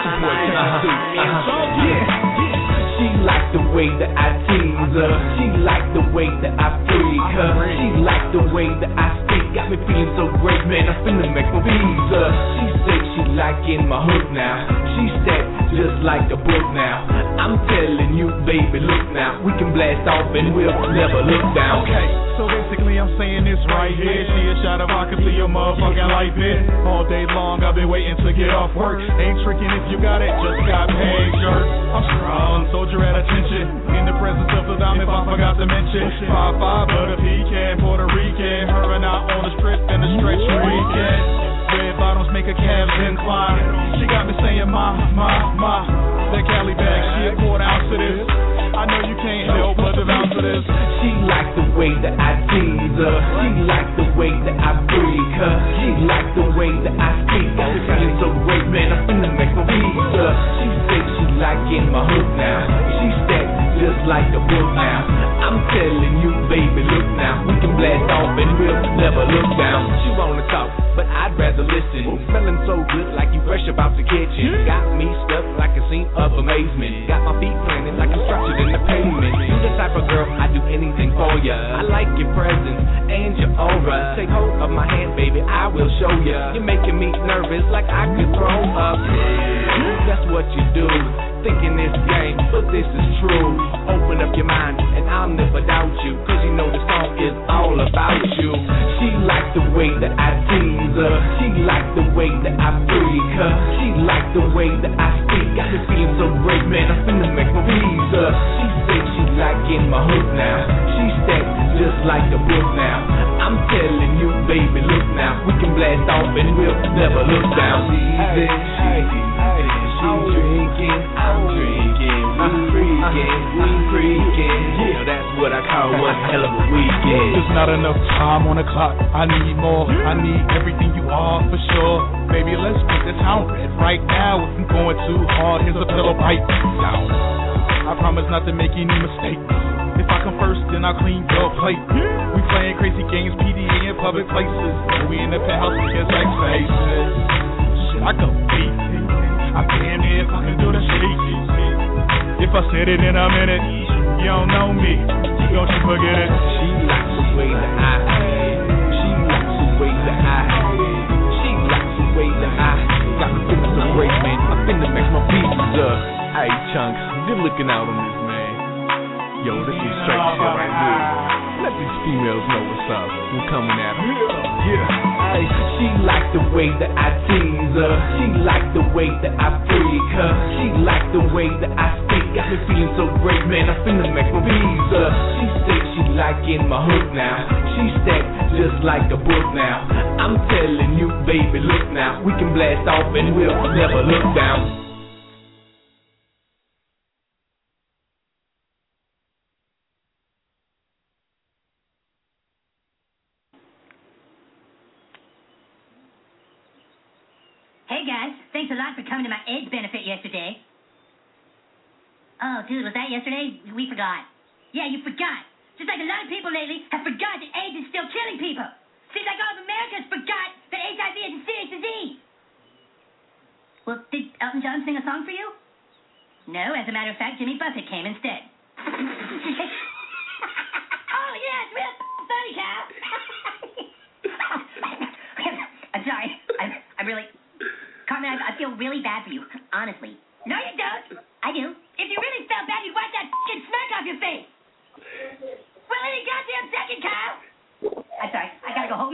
Speaker 12: She like the way that I tease her. She like the way that I freak her. She like the way that I speak. Got me feeling so great, man. I'm finna make my visa. She said she liking my hook now. She said just like the book now. I'm telling you, baby, look now. We can blast off and we'll never look down.
Speaker 16: Okay, so basically I'm saying this right here. She a shot of vodka to your motherfucking life hit. All day long I've been waiting to get off work. Ain't tricking if you got it, just got paid, jerk. I'm strong, soldier at attention. In the presence of the dime, if I forgot to mention 5'5", but a pecan, Puerto Rican. Her and I on the strip in the stretch weekend. Red bottoms make her calves incline. She got me saying my. That Cali bag, she a quarter ounce of this. I know you can't help but to vouch for this.
Speaker 12: She like the way that I tease her. She like the way that I freak her. She like the way that I speak. Got me feeling so great, man. I'm finna make my visa. She said she liking my hook now. She said just like the book now. I'm telling you, baby, look now. We can blast off and we'll never look down. She wanna talk, but I'd rather listen. Smelling so good like you fresh about the kitchen. Got me stuck like a scene of amazement. Got my feet planted like I'm structured in the pavement. You the type of girl, I do anything for ya. I like your presence and your aura. Take hold of my hand, baby, I will show ya. You're making me nervous like I could throw up. The that's what you do. Thinking this game, but this is true. Open up your mind, and I'll never doubt you. Cause you know the song is all about you. She liked the way that I tease her. She liked the way that I freak her. She liked the way that I speak. Got me feeling so great, man, I'm finna make my please her. She said she liking my hook now. She said just like the book now. I'm telling you, baby, look now. We can blast off and we'll never look down. She drinking, I'm drinking, we freaking. Yeah, that's what I call one hell of a weekend.
Speaker 16: There's not enough time on the clock. I need more. I need everything you are for sure. Baby, let's make the town red right now. If I'm going too hard, here's a pillow right down. I promise not to make any mistakes. If I come first, then I'll clean your plate. We playing crazy games, PDA in public places. We in the penthouse with sex faces. Shit, I go deep. I'm damn near if I can do the shit. If I said it in a minute, you don't know me. Don't you forget it.
Speaker 12: She likes the way that I act. She likes the way that I act. She likes the way that I got me feeling so great, man. I'm finna make my pieces up. Hey, Chunks, good looking out on this, man. Yo, this is straight shit right here. Let these females know what's up. We're coming at them. Yeah. Hey, she liked the way that I tease her. She liked the way that I freak her. She liked the way that I speak. Got me feeling so great, man. I'm finna make my visa. She said she liking my hook now. She said just like the book now. I'm telling you, baby, look now. We can blast off and we'll never look down.
Speaker 3: Hey guys, thanks a lot for coming to my AIDS benefit yesterday. Oh, dude, was that yesterday? We forgot. Yeah, you forgot. Just like a lot of people lately have forgot that AIDS is still killing people. Seems like all of America's forgot that HIV is a serious disease. Well, did Elton John sing a song for you? No, as a matter of fact, Jimmy Buffett came instead. Oh, yeah, it's real funny, Cal. I'm sorry. I'm really... Carmen, I feel really bad for you, honestly. No, you don't. I do. If you really felt bad, you'd wipe that f***ing smirk off your face. Well, any goddamn second, Kyle. I'm sorry. I gotta go home.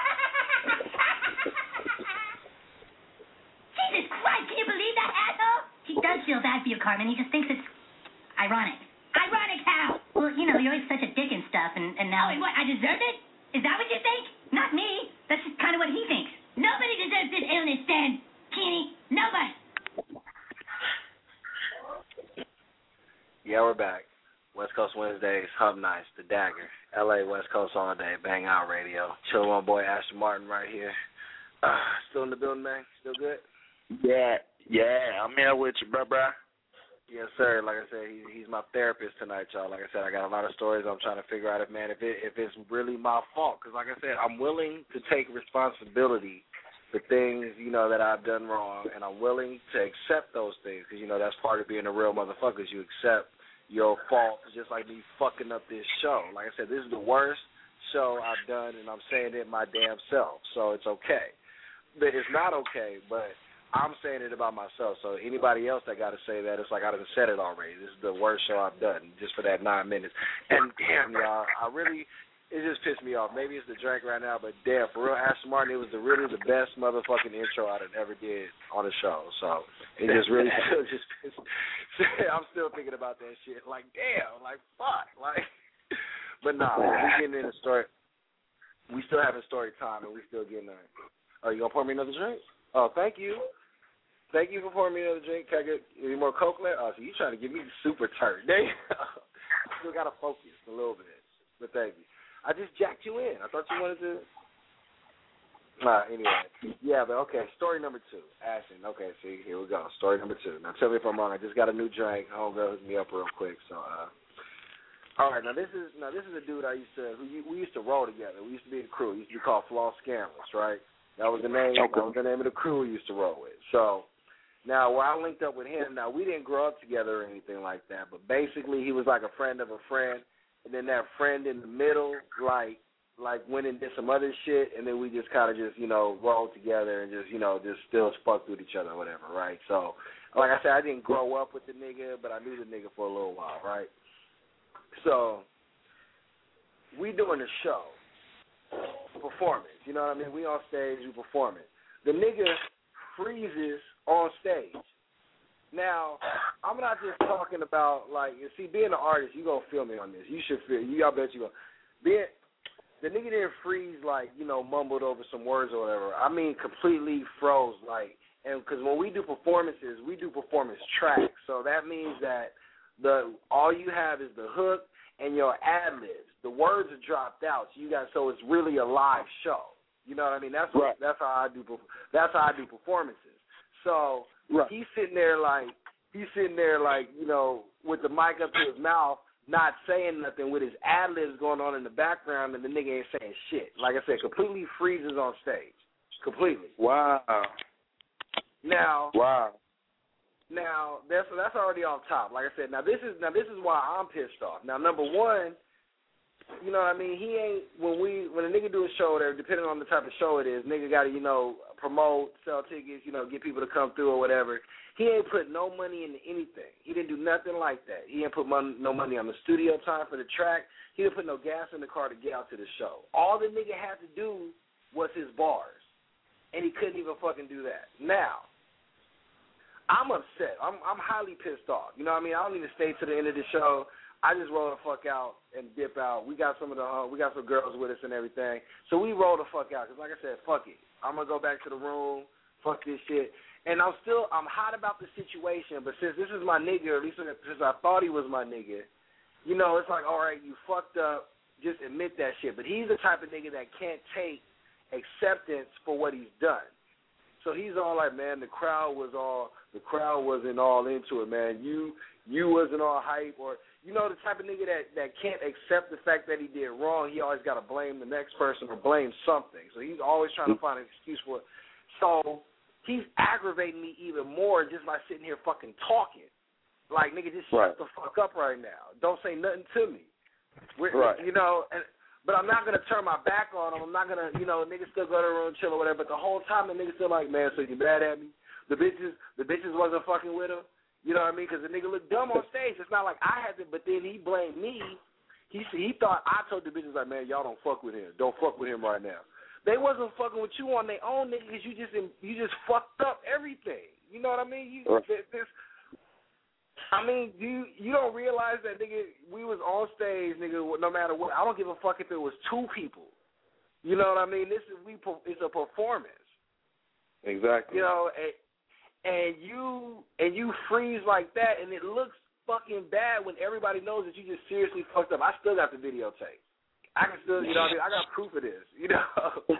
Speaker 3: Jesus Christ, can you believe that asshole? He does feel bad for you, Carmen. He just thinks it's ironic. Ironic how? Well, you know, you're always such a dick and stuff, and now... Oh, and what, I deserve it? Is that what you think? Not me. That's just kind of what he thinks. Nobody deserves this illness, Dan. Kenny, nobody.
Speaker 6: Yeah, we're back. West Coast Wednesdays, Hub Nights, The Dagger, LA West Coast all day, Bang Out Radio. Chillin' with my boy Ashton Martin right here. Still in the building, man? Still good?
Speaker 10: Yeah, I'm here with you, bruh.
Speaker 6: Yes, sir. Like I said, he's my therapist tonight, y'all. Like I said, I got a lot of stories I'm trying to figure out if it's really my fault. Because like I said, I'm willing to take responsibility for things, you know, that I've done wrong, and I'm willing to accept those things because, you know, that's part of being a real motherfucker is you accept your faults, just like me fucking up this show. Like I said, this is the worst show I've done, and I'm saying it my damn self, so it's okay. But it's not okay, but I'm saying it about myself, so anybody else that got to say that, it's like I done said it already. This is the worst show I've done just for that 9 minutes. And damn, y'all, it just pissed me off. Maybe it's the drink right now, but damn, for real, Ashton Martin, it was really the best motherfucking intro I'd ever did on the show. So it just really still just pissed. I'm still thinking about that shit. Like, damn, like, fuck. Like, but nah, we getting in the story. We still having story time, and we still getting there. Oh, you going to pour me another drink? Oh, thank you. Thank you for pouring me another drink. Can I get any more Coke left? Oh, so you trying to get me super turd. There you go. Still got to focus a little bit, but thank you. I just jacked you in. I thought you wanted to. Anyway. Yeah, but okay, story number 2. Ashton. Okay, see, here we go. Story number 2. Now, tell me if I'm wrong. I just got a new drink. Homegirl hooked me up real quick. So, all right, now this is a dude we used to roll together. We used to be a crew. We used to be called Flaw Scandalous, right? That was the name. Okay. That was the name of the crew we used to roll with. So, now where I linked up with him, now we didn't grow up together or anything like that, but basically he was like a friend of a friend. And then that friend in the middle, like went and did some other shit, and then we just kind of just, you know, rolled together and just, you know, just still fucked with each other or whatever, right? So like I said, I didn't grow up with the nigga, but I knew the nigga for a little while, right? So we doing a show, performance. You know what I mean? We on stage, we performing. The nigga freezes on stage. Now, I'm not just talking about, like, you see, being an artist, you gonna feel me on this. You should feel, I bet you will. The nigga didn't freeze, like, you know, mumbled over some words or whatever. I mean, completely froze, like, and because when we do performances, we do performance tracks. So that means that all you have is the hook and your ad-libs. The words are dropped out. So it's really a live show. You know what I mean? That's how I do performances. So he's sitting there like, you know, with the mic up to his mouth, not saying nothing, with his ad-libs going on in the background, and the nigga ain't saying shit. Like I said, completely freezes on stage. Completely.
Speaker 10: Wow.
Speaker 6: Now that's already on top. Like I said, now this is why I'm pissed off. Now, number one, you know what I mean, he ain't, when a nigga do a show there, depending on the type of show it is, nigga gotta, you know, promote, sell tickets, you know, get people to come through or whatever. He ain't put no money into anything. He didn't do nothing like that. He didn't put no money on the studio time for the track. He didn't put no gas in the car to get out to the show. All the nigga had to do was his bars, and he couldn't even fucking do that. Now, I'm upset. I'm highly pissed off. You know what I mean? I don't even stay to the end of the show. I just roll the fuck out and dip out. We got some girls with us and everything. So we roll the fuck out. Because like I said, fuck it. I'm going to go back to the room. Fuck this shit. And I'm hot about the situation, but since this is my nigga, at least since I thought he was my nigga, you know, it's like, all right, you fucked up. Just admit that shit. But he's the type of nigga that can't take acceptance for what he's done. So he's all like, man, the crowd wasn't all into it, man. You wasn't all hype, or, you know, the type of nigga that can't accept the fact that he did wrong. He always got to blame the next person or blame something. So he's always trying to find an excuse for it. So he's aggravating me even more just by sitting here fucking talking. Like, nigga, just shut the fuck up right now. Don't say nothing to me. You know, but I'm not going to turn my back on him. I'm not going to, you know, niggas still go to the room, chill or whatever. But the whole time the niggas still like, man, so you mad at me? The bitches wasn't fucking with him. You know what I mean? Because the nigga looked dumb on stage. It's not like I had to, but then he blamed me. He thought I told the bitches, like, man, y'all don't fuck with him. Don't fuck with him right now. They wasn't fucking with you on their own, nigga, because you just fucked up everything. You know what I mean? You don't realize that, nigga, we was on stage, nigga, no matter what. I don't give a fuck if it was two people. You know what I mean? It's a performance.
Speaker 10: Exactly.
Speaker 6: You know, and you freeze like that, and it looks fucking bad when everybody knows that you just seriously fucked up. I still got the videotape. I can still, you know what I mean? I got proof of this. You know,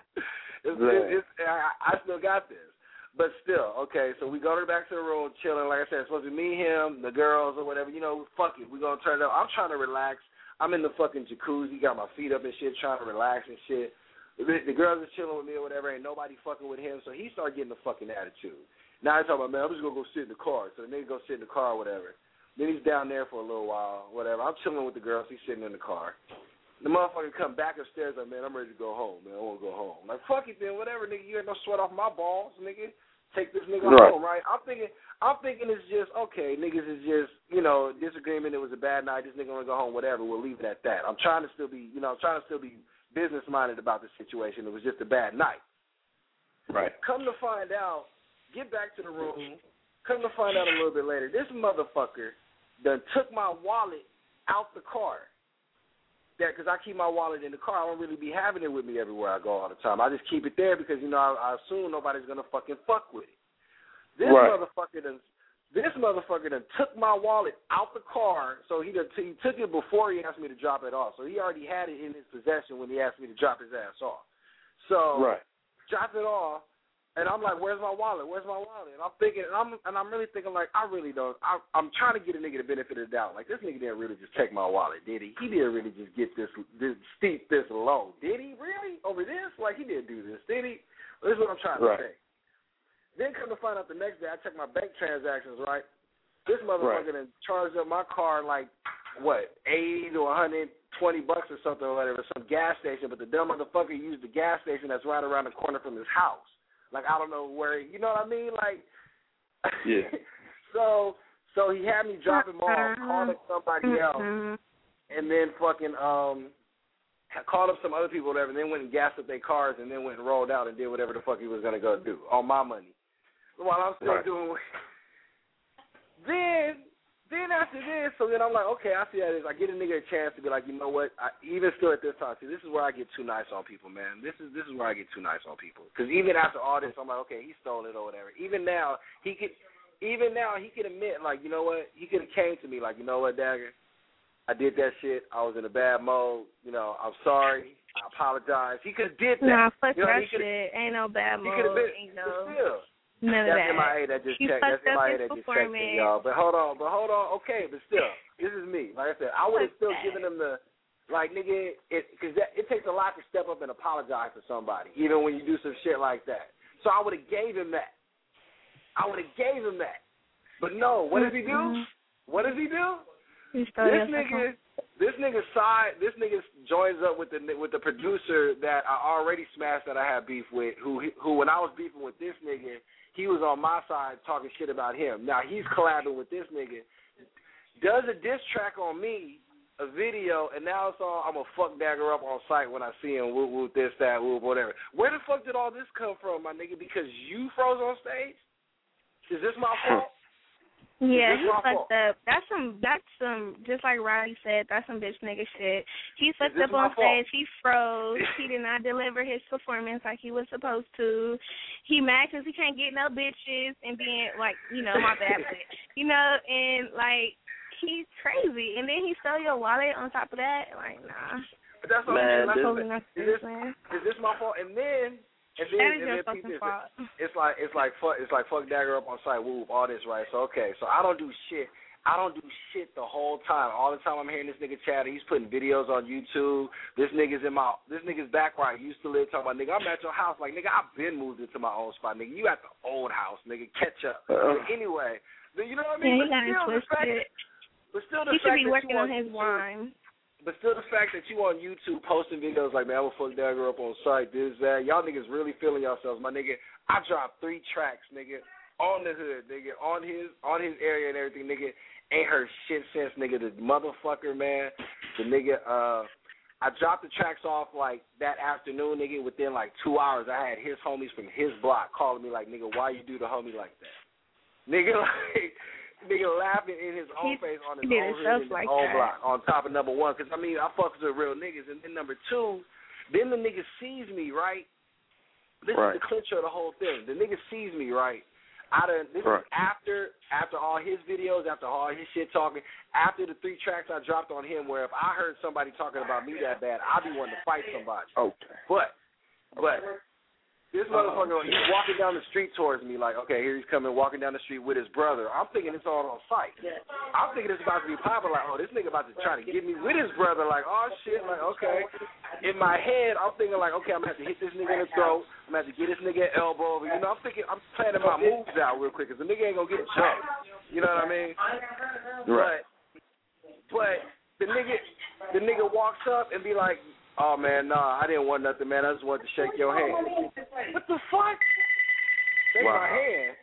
Speaker 6: I still got this. But still, okay, so we go back to the room, chilling. Like I said, it's supposed to be me, him, the girls, or whatever. You know, fuck it. We're going to turn it up. I'm trying to relax. I'm in the fucking jacuzzi, got my feet up and shit, trying to relax and shit. The girls are chilling with me or whatever. Ain't nobody fucking with him, so he started getting a fucking attitude. Now he's talking about, man, I'm just going to go sit in the car. So the nigga go sit in the car or whatever. Then he's down there for a little while, whatever. I'm chilling with the girls. He's sitting in the car. The motherfucker come back upstairs like, man, I'm ready to go home, man. I want to go home. I'm like, fuck it then, whatever, nigga. You ain't no sweat off my balls, nigga. Take this nigga home, right? I'm thinking it's just, okay, niggas is just, you know, disagreement. It was a bad night. This nigga want to go home, whatever. We'll leave it at that. I'm trying to still be business-minded about the situation. It was just a bad night.
Speaker 10: Right.
Speaker 6: Come to find out, get back to the room, come to find out a little bit later, this motherfucker done took my wallet out the car. Because I keep my wallet in the car. I don't really be having it with me everywhere I go all the time. I just keep it there because, you know, I assume nobody's going to fucking fuck with it. This motherfucker done took my wallet out the car, so he took it before he asked me to drop it off. So he already had it in his possession when he asked me to drop his ass off. So dropped it off, and I'm like, where's my wallet? Where's my wallet? And I'm thinking, and I'm really thinking, like, I really don't. I'm trying to get a nigga the benefit of the doubt. Like, this nigga didn't really just take my wallet, did he? He didn't really just get this steep this low, did he? Really? Over this? Like, he didn't do this, did he? Well, this is what I'm trying to say. Then come to find out the next day, I check my bank transactions, right? This motherfucker done charged up my car like, what, $80 to $120 or something or whatever, some gas station, but the dumb motherfucker used the gas station that's right around the corner from his house. Like, I don't know where, you know what I mean? Like, So he had me drop him off, calling somebody else, and then fucking called up some other people, or whatever, and then went and gassed up their cars, and then went and rolled out and did whatever the fuck he was gonna go do on my money. While I'm still doing. Then after this, so then I'm like, okay, I see how it is. I get a nigga a chance to be like, you know what? Even still at this time, see, this is where I get too nice on people, man. This is where I get too nice on people. Because even after all this, I'm like, okay, he stole it or whatever. Even now, he could admit, like, you know what? He could have came to me like, you know what, Dagger? I did that shit. I was in a bad mode. You know, I'm sorry. I apologize. He could have did that.
Speaker 17: Nah, fuck
Speaker 6: you know,
Speaker 17: that shit. Ain't no bad mode. Ain't no.
Speaker 6: Still.
Speaker 17: None of
Speaker 6: That's
Speaker 17: that.
Speaker 6: MIA that just checked. That's MIA that just checked it, y'all. But hold on. Okay, but still, this is me. Like I said, I would have still given him the, like, nigga, because it takes a lot to step up and apologize to somebody, even when you do some shit like that. So I would have gave him that. But no, what does he do? What does he do? This nigga joins up with the producer that I already smashed that I had beef with, who when I was beefing with this nigga, he was on my side talking shit about him. Now he's collabing with this nigga, does a diss track on me, a video, and now it's all I'm gonna fuck Dagger up on sight when I see him, whoop, whoop, this, that, whoop, whatever. Where the fuck did all this come from, my nigga? Because you froze on stage? Is this my fault?
Speaker 17: Yeah, he fucked up. That's some, just like Riley said, that's some bitch nigga shit. He fucked up on stage. He froze. He did not deliver his performance like he was supposed to. He mad because he can't get no bitches and being like, you know, my bad, but, you know, and like, he's crazy. And then he stole your wallet on top of that. Like, nah.
Speaker 6: But that's what is this my fault? And then
Speaker 17: your fucking fault.
Speaker 6: It's like fuck Dagger up on site, whoop, all this, right? So okay, so I don't do shit the whole time. All the time I'm hearing this nigga chatter, he's putting videos on YouTube. This nigga's back where I used to live, talking about, nigga, I'm at your house. Like, nigga, I've been moved into my own spot, nigga. You at the old house, nigga. Catch up. Anyway, you know what I mean?
Speaker 17: He should be working on his wine.
Speaker 6: But still, the fact that you on YouTube posting videos like, man, I will fuck Dagger up on site, this, that, y'all niggas really feeling yourselves. My nigga, I dropped 3 tracks, nigga, on the hood, nigga, on his area and everything, nigga. Ain't heard shit since, nigga. The motherfucker, man, the nigga, I dropped the tracks off, like, that afternoon, nigga. Within, like, 2 hours, I had his homies from his block calling me like, nigga, why you do the homie like that? Nigga, like... Nigga laughing in his own face on his own block on top of number one. Because, I mean, I fucks with real niggas. And then number 2, then the nigga sees me, right? This is the clincher of the whole thing. The nigga sees me, right? This is after all his videos, after all his shit talking, after the 3 tracks I dropped on him, where if I heard somebody talking about me that bad, I'd be wanting to fight somebody.
Speaker 10: Okay.
Speaker 6: But this motherfucker, he's walking down the street towards me like, okay, here he's coming, walking down the street with his brother. I'm thinking it's all on sight. I'm thinking it's about to be popular. Like, oh, this nigga about to try to get me with his brother. Like, oh, shit. Like, okay. In my head, I'm thinking like, okay, I'm going to have to hit this nigga in the throat. I'm going to have to get this nigga an elbow over. You know, I'm planning my moves out real quick because the nigga ain't going to get jumped. You know what I mean?
Speaker 10: Right.
Speaker 6: But the nigga walks up and be like, oh, man, nah, I didn't want nothing, man. I just wanted to shake your hand. What the fuck? Shake my hand?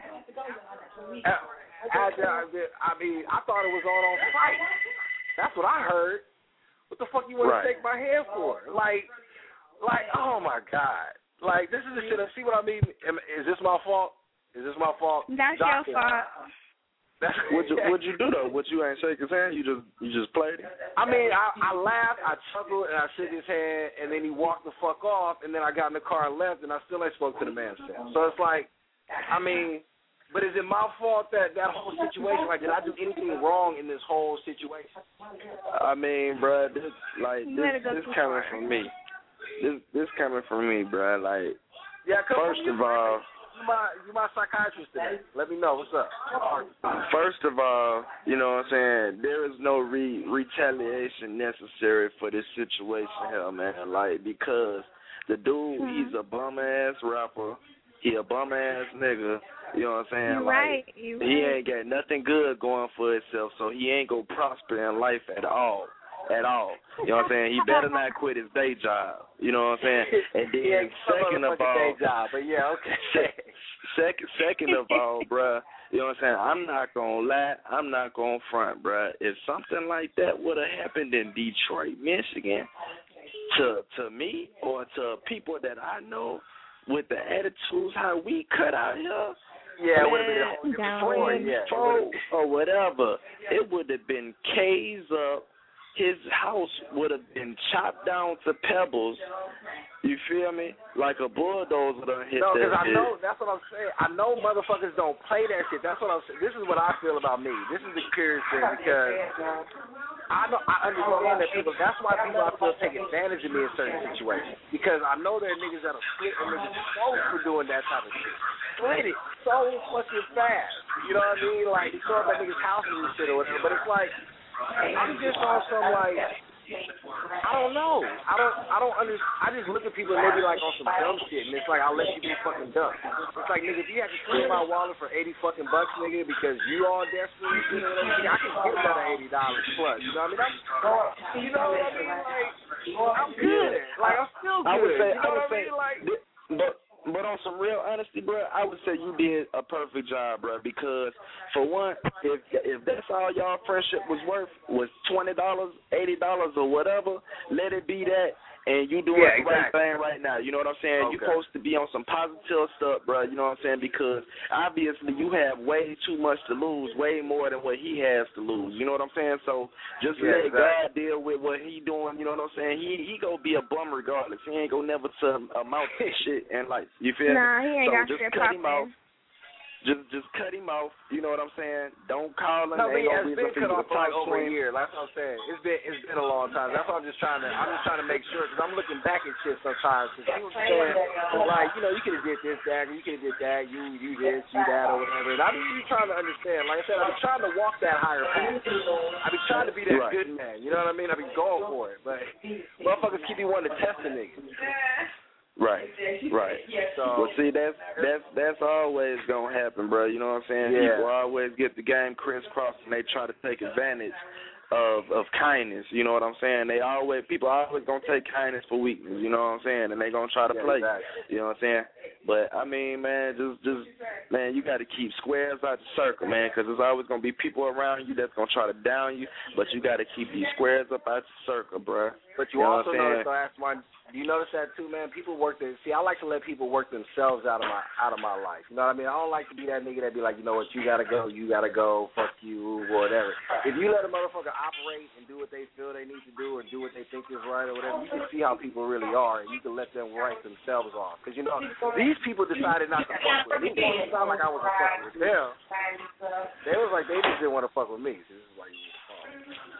Speaker 6: I mean, I thought it was on fight. That's what I heard. What the fuck you want to shake my hand for? Like, oh, my God. Like, this is the shit. See what I mean? Is this my fault? That's
Speaker 17: your fault.
Speaker 10: What'd you do though? What, you ain't shake his hand? You just played it?
Speaker 6: I mean, I laughed, I chuckled, and I shook his hand, and then he walked the fuck off, and then I got in the car and left, and I still ain't spoke to the man since. So it's like, I mean, but is it my fault that whole situation? Like, did I do anything wrong in this whole situation?
Speaker 10: I mean, bro, this coming from me. This coming from me, bro. Like, first of all.
Speaker 6: You my psychiatrist today. Let me know. What's up?
Speaker 10: First of all, you know what I'm saying, there is no retaliation necessary for this situation here, man. Like, because the dude, he's a bum-ass rapper. He a bum-ass nigga. You know what I'm saying?
Speaker 17: Right.
Speaker 10: He ain't got nothing good going for himself, so he ain't gonna prosper in life at all. You know what I'm saying? He better not quit his day job. You know what I'm saying? And then second of all,
Speaker 6: day job, but yeah, okay.
Speaker 10: Second of all, bruh, You know what I'm saying? I'm not going to lie. I'm not going to front, bruh. If something like that would have happened in Detroit, Michigan, to me or to people that I know with the attitudes how we cut out here,
Speaker 6: yeah, it would have been a whole different story. Yeah,
Speaker 10: or whatever. It would have been K's up. His house would have been chopped down to pebbles. You feel me? Like a bulldozer done hit
Speaker 6: no,
Speaker 10: that
Speaker 6: because I
Speaker 10: shit.
Speaker 6: know, that's what I'm saying. I know motherfuckers don't play that shit. That's what I'm saying. This is what I feel about me. This is the curious thing because I understand that people, that's why people I feel take advantage of me in certain situations. Because I know there are niggas that'll split a nigga's throat for doing that type of shit. Split it so fucking fast. You know what I mean? Like, they show up at niggas' houses and shit or whatever. But it's like, I'm just on some like, I don't know. I don't understand. I just look at people and they be like on some dumb shit, and it's like I'll let you be fucking dumb. It's like, nigga, if you had to clean my wallet for $80 fucking bucks, nigga, because you all desperate, you know what I mean? I can get another $80 plus. You know what I mean? You know what I mean? Like, I'm good. Like, I'm still good.
Speaker 10: I would say,
Speaker 6: you know what I mean? Like,
Speaker 10: but on some real honesty, bro, I would say you did a perfect job, bro. Because for one, if that's all y'all friendship was worth was $20, $80, or whatever, let it be that. And you doing the right thing right now. You know what I'm saying?
Speaker 6: Okay.
Speaker 10: You're supposed to be on some positive stuff, bro. You know what I'm saying? Because obviously you have way too much to lose, way more than what he has to lose. You know what I'm saying? So just let God deal with what he doing. You know what I'm saying? He gonna be a bum regardless. He ain't gonna never amount to shit in life. You feel me?
Speaker 17: Nah, he ain't got
Speaker 10: just
Speaker 17: shit
Speaker 10: cut him
Speaker 17: poppin'.
Speaker 10: off. Just cut him off. You know what I'm saying? Don't call him.
Speaker 6: No, but yeah,
Speaker 10: ain't
Speaker 6: it's
Speaker 10: gonna
Speaker 6: been cut off for like over a
Speaker 10: swing.
Speaker 6: year. That's what I'm saying. It's been a long time. That's what I'm just trying to make sure, because I'm looking back at shit sometimes. Because people saying, like, you know, you could have did this, that, you could have did that, you this, you that, or whatever. And I be really trying to understand. Like I said, I be trying to walk that higher path. I be trying to be that good man. You know what I mean? I be going for it. But motherfuckers keep me wanting to test the niggas.
Speaker 10: Right.
Speaker 6: So,
Speaker 10: well, see, that's always gonna happen, bro. You know what I'm saying?
Speaker 6: Yeah.
Speaker 10: People always get the game crisscrossed and they try to take advantage of kindness. You know what I'm saying? People always gonna take kindness for weakness. You know what I'm saying? And they gonna try to play.
Speaker 6: Exactly.
Speaker 10: You know what I'm saying? But I mean, man, just man, you got to keep squares out the circle, man, because there's always gonna be people around you that's gonna try to down you. But you got to keep these squares up out the circle, bro.
Speaker 6: But you also notice, do you notice that too, man? People I like to let people work themselves out of my life. You know what I mean? I don't like to be that nigga that be like, you know what, you gotta go, fuck you, whatever. If you let a motherfucker operate and do what they feel they need to do or do what they think is right or whatever, you can see how people really are, and you can let them write themselves off. Because, you know, these people decided not to fuck with me. It's not like I was fucking with them. They was like, they just didn't want to fuck with me. So this is why you need to fuck.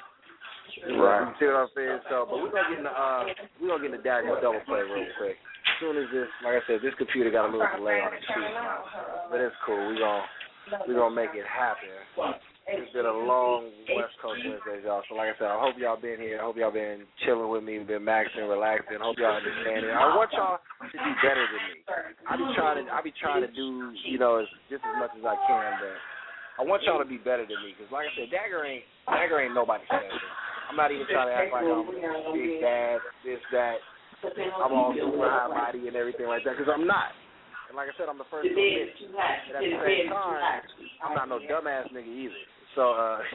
Speaker 10: Right.
Speaker 6: You see what I'm saying? So, but we're gonna get in the Dagger double play real quick. As soon as this, like I said, this computer got a little delay on it too, but it's cool. We're gonna make it happen. It's been a long West Coast Wednesday, y'all. So, like I said, I hope y'all been here. I hope y'all been chilling with me, been maxing, relaxing. I hope y'all understand it. I want y'all to be better than me. I be trying to do, you know, just as much as I can, but I want y'all to be better than me. Because, like I said, Dagger ain't nobody special. I'm not even trying to act like I'm big bad, this, that. I'm all super high body and everything like that, because I'm not. And like I said, I'm the first to admit it. And at the same time, I'm not no dumbass nigga either. So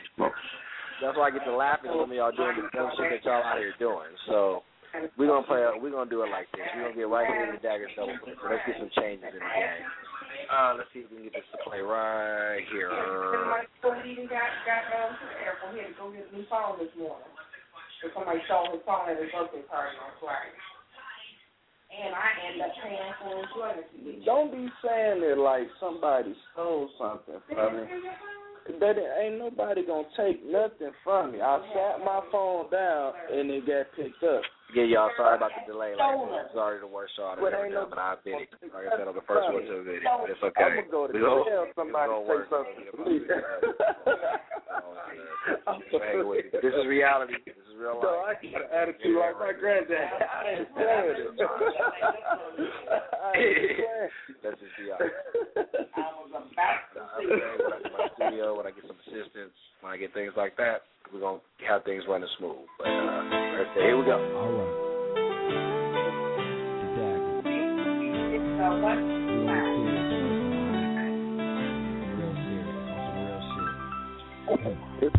Speaker 6: that's why I get to laugh at some of y'all doing the dumb shit that y'all out here doing. So we're gonna do it like this. We're gonna get right into the Dagger double play. So let's get some changes in the game. Let's see if we can get this to play right here.
Speaker 18: He had to go get a new phone this morning. So somebody stole his phone at his birthday party on Friday. And I ended up paying for insurance.
Speaker 10: Don't be saying it like somebody stole something from me. That ain't nobody gonna take nothing from me. I sat my phone down and it got picked up.
Speaker 6: Yeah, y'all, sorry about the delay. Like, sorry the worst shot I've ever done, but I did it. Like I said, I'm the first one to admit it. It's okay.
Speaker 10: I'm gonna go to jail. Somebody say something to me.
Speaker 6: This is reality. This is real life.
Speaker 10: No, I got an attitude like my granddad. I ain't playing it.
Speaker 6: That's just reality. When I get my studio, when I get some assistance, when I get things like that, we're going to have things running smooth. But here we go.
Speaker 2: All right. The Dagger. Real serious.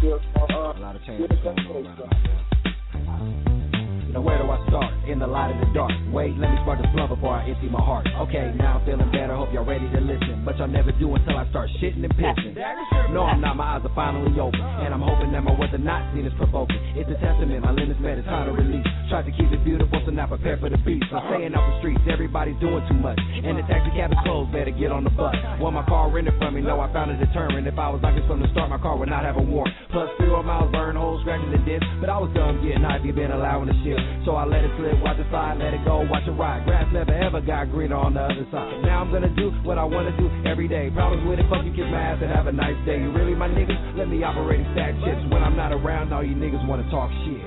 Speaker 2: A lot of changes going on right now. Now where do I start? In the light of the dark. Wait, let me spark the blunt before I empty my heart. Okay, now I'm feeling better, hope y'all ready to listen. But y'all never do until I start shitting and pissing. No, I'm not, my eyes are finally open. And I'm hoping that my words are not seen as provoking. It's a testament, my limits met, it's time to release. Tried to keep it beautiful, so now prepare for the beast. I'm staying out the streets, everybody's doing too much. And the taxi cab is closed, better get on the bus. Want my car rented from me, no, I found it determined. If I was like this from the start, my car would not have a warrant. Plus 0 miles, burn holes, scratching the disc. But I was dumb getting high, you been allowing the shit. So I let it slip, watch it slide, let it go, watch it ride. Grass never ever got greener on the other side. Now I'm gonna do what I wanna do every day. Problems with it, fuck you, kiss my ass and have a nice day. You really my niggas? Let me operate and stack chips. When I'm not around, all you niggas wanna talk shit.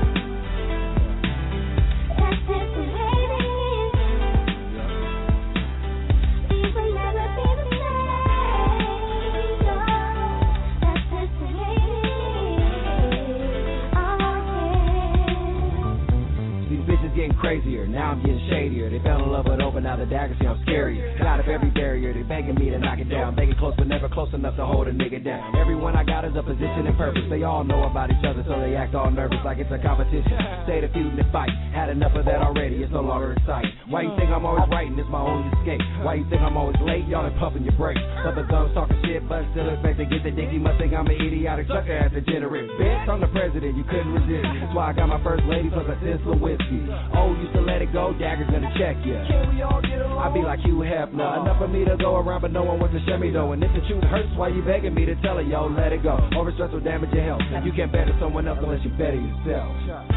Speaker 2: Getting crazier, now I'm getting shadier. They fell in love with open, now the dagger see I'm scarier. Got up every barrier, they begging me to knock it down. Begging close but never close enough to hold a nigga down. Everyone I got is a position and purpose. They all know about each other, so they act all nervous like it's a competition. Stay the feud and fight, had enough of that already, it's no longer exciting. Why you think I'm always writing, it's my only escape. Why you think I'm always late, y'all ain't pumping your brakes. Other gums talking shit, but still expect to get the dick. You must think I'm an idiotic trucker ass degenerate. Bitch, I'm the president, you couldn't resist. That's why I got my first lady plus a sizzle whiskey. Oh, used to let it go, Dagger's gonna check ya. I be like Hugh Hefner, enough for me to go around, but no one wants to share me though. And if the truth hurts, why you begging me to tell it, yo, let it go. Overstress will damage your health. You can't better someone else unless you better yourself.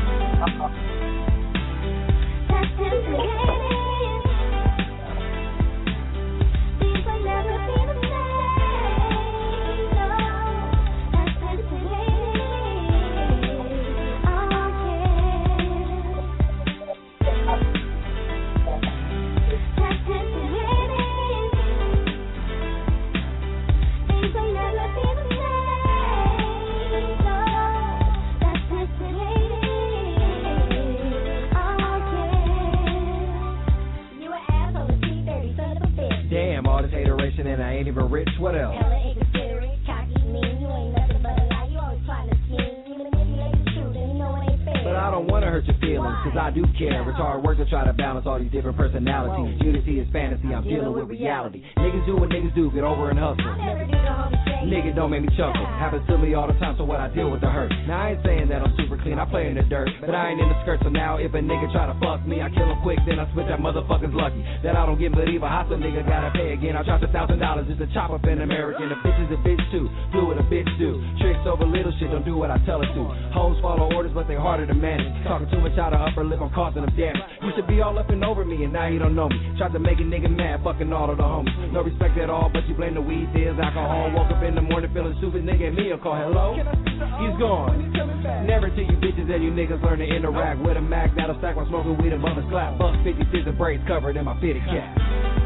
Speaker 2: Damn, all this hateration and I ain't even rich, what else?
Speaker 14: Hella inconsiderate, cocky, mean, you ain't nothing but a lie, you always trying to scheme, you manipulate the truth and you know it ain't fair.
Speaker 2: But I don't wanna hurt your feelings, cause I do care. It's hard work to try to balance all these different personalities. Unity is fantasy, I'm dealing with reality. Niggas do what niggas do, get over and hustle. Nigga don't make me chuckle, happens to me all the time, so what I deal with the hurt. Now I ain't saying that I'm super clean, I play in the dirt, but I ain't in the skirt, so now if a nigga try to fuck me, I kill him quick, then I split that motherfucker's lucky. That I don't get, but even hostile nigga gotta pay again. I dropped $1,000 just to chop up an American. A bitch is a bitch too, do what a bitch do. Tricks over little shit, don't do what I tell her to. Hoes follow orders, but they harder to manage. Talking too much out of upper lip, I'm causing them damage. Used to be all up and over me, and now he don't know me. Tried to make a nigga mad, fucking all of the homies. No respect at all, but you blame the weed, deals, alcohol. Woke up in the morning feeling stupid, nigga, and me a call, hello? He's gone. Never till you bitches and you niggas learn to interact with a Mac that'll stack while smoking weed above a slap. Buck 50 cents of braids covered in my fitted cap.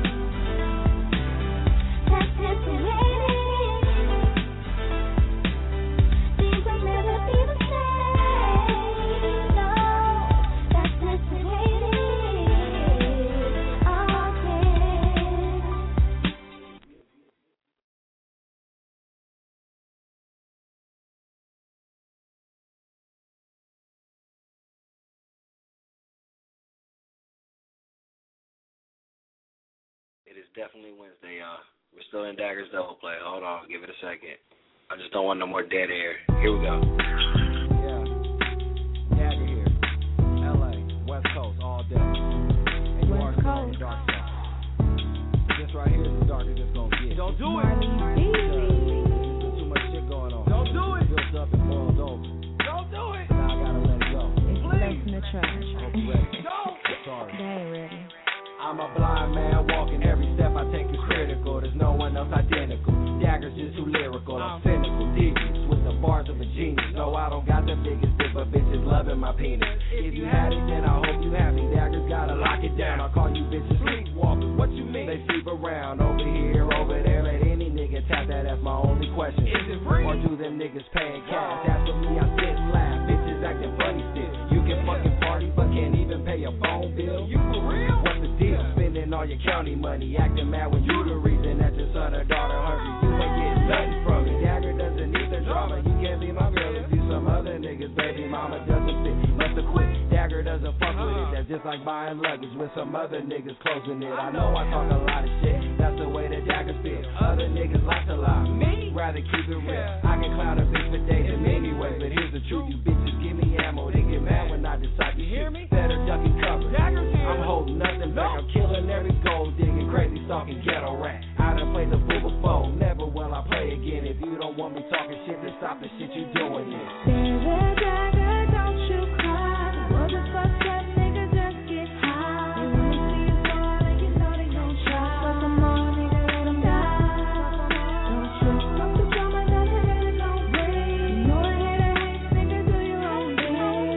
Speaker 6: It is definitely Wednesday, y'all. We're still in Dagger's Double Play. Hold on, give it a second. I just don't want no more dead air. Here we go.
Speaker 2: Yeah. Dagger here. LA, West Coast, all day. And you are still on the dark side. This right here is the darkest it's gonna get. Don't do it! There's too much shit going on. Don't do it! Built up and boiled over. Don't do it! Now I gotta let it go.
Speaker 1: It's less in the trash.
Speaker 2: Hope you ready. Sorry.
Speaker 1: They ain't ready.
Speaker 2: I'm a blind man walking, every step I take is critical. There's no one else identical. Dagger's just too lyrical. I'm cynical, devious with the bars of a genius. No, I don't got the biggest dick, but bitches loving my penis. If you had it, then I hope you have me. Dagger's gotta lock it down. I call you bitches sleepwalkers. What you mean? They sleep around over here, over there. Let any nigga tap that. That's my only question. Is it free? Or do them niggas paying cash? That's for me. I sit and laugh. Bitches acting funny still. You can fucking party, but can't even pay a phone bill. You for real? What's the deal? Spending spending all your county money, acting mad when you the reason that your son or daughter hungry. You ain't getting nothing from it. Dagger doesn't need the drama. You can't be my girl if you some other niggas. Baby mama doesn't fit, must have quit. Dagger doesn't fuck with it. That's just like buying luggage with some other niggas closing it. I know I talk a lot of shit. That's the way the Dagger spit. Other niggas like to lie. Me rather keep it real. I can clown a bitch for days in many ways, but here's the truth. You bitches give me ammo. They get mad when I decide to hear me. Better duck and cover. I'm holding nothing back. I'm killing every gold digging, crazy stalking ghetto rat. I done played the fool before. Never will I play again. If you don't want me talking shit, then stop the shit you doing.
Speaker 14: There's a dagger, don't you cry. What the fuck, that nigga just get high. They wanna see you fall and you know they gon' try. Fuck them all, nigga, let them die. Don't trip, fuck the drama, don't let it go breathe. You know I hate a hate, nigga, do your own thing.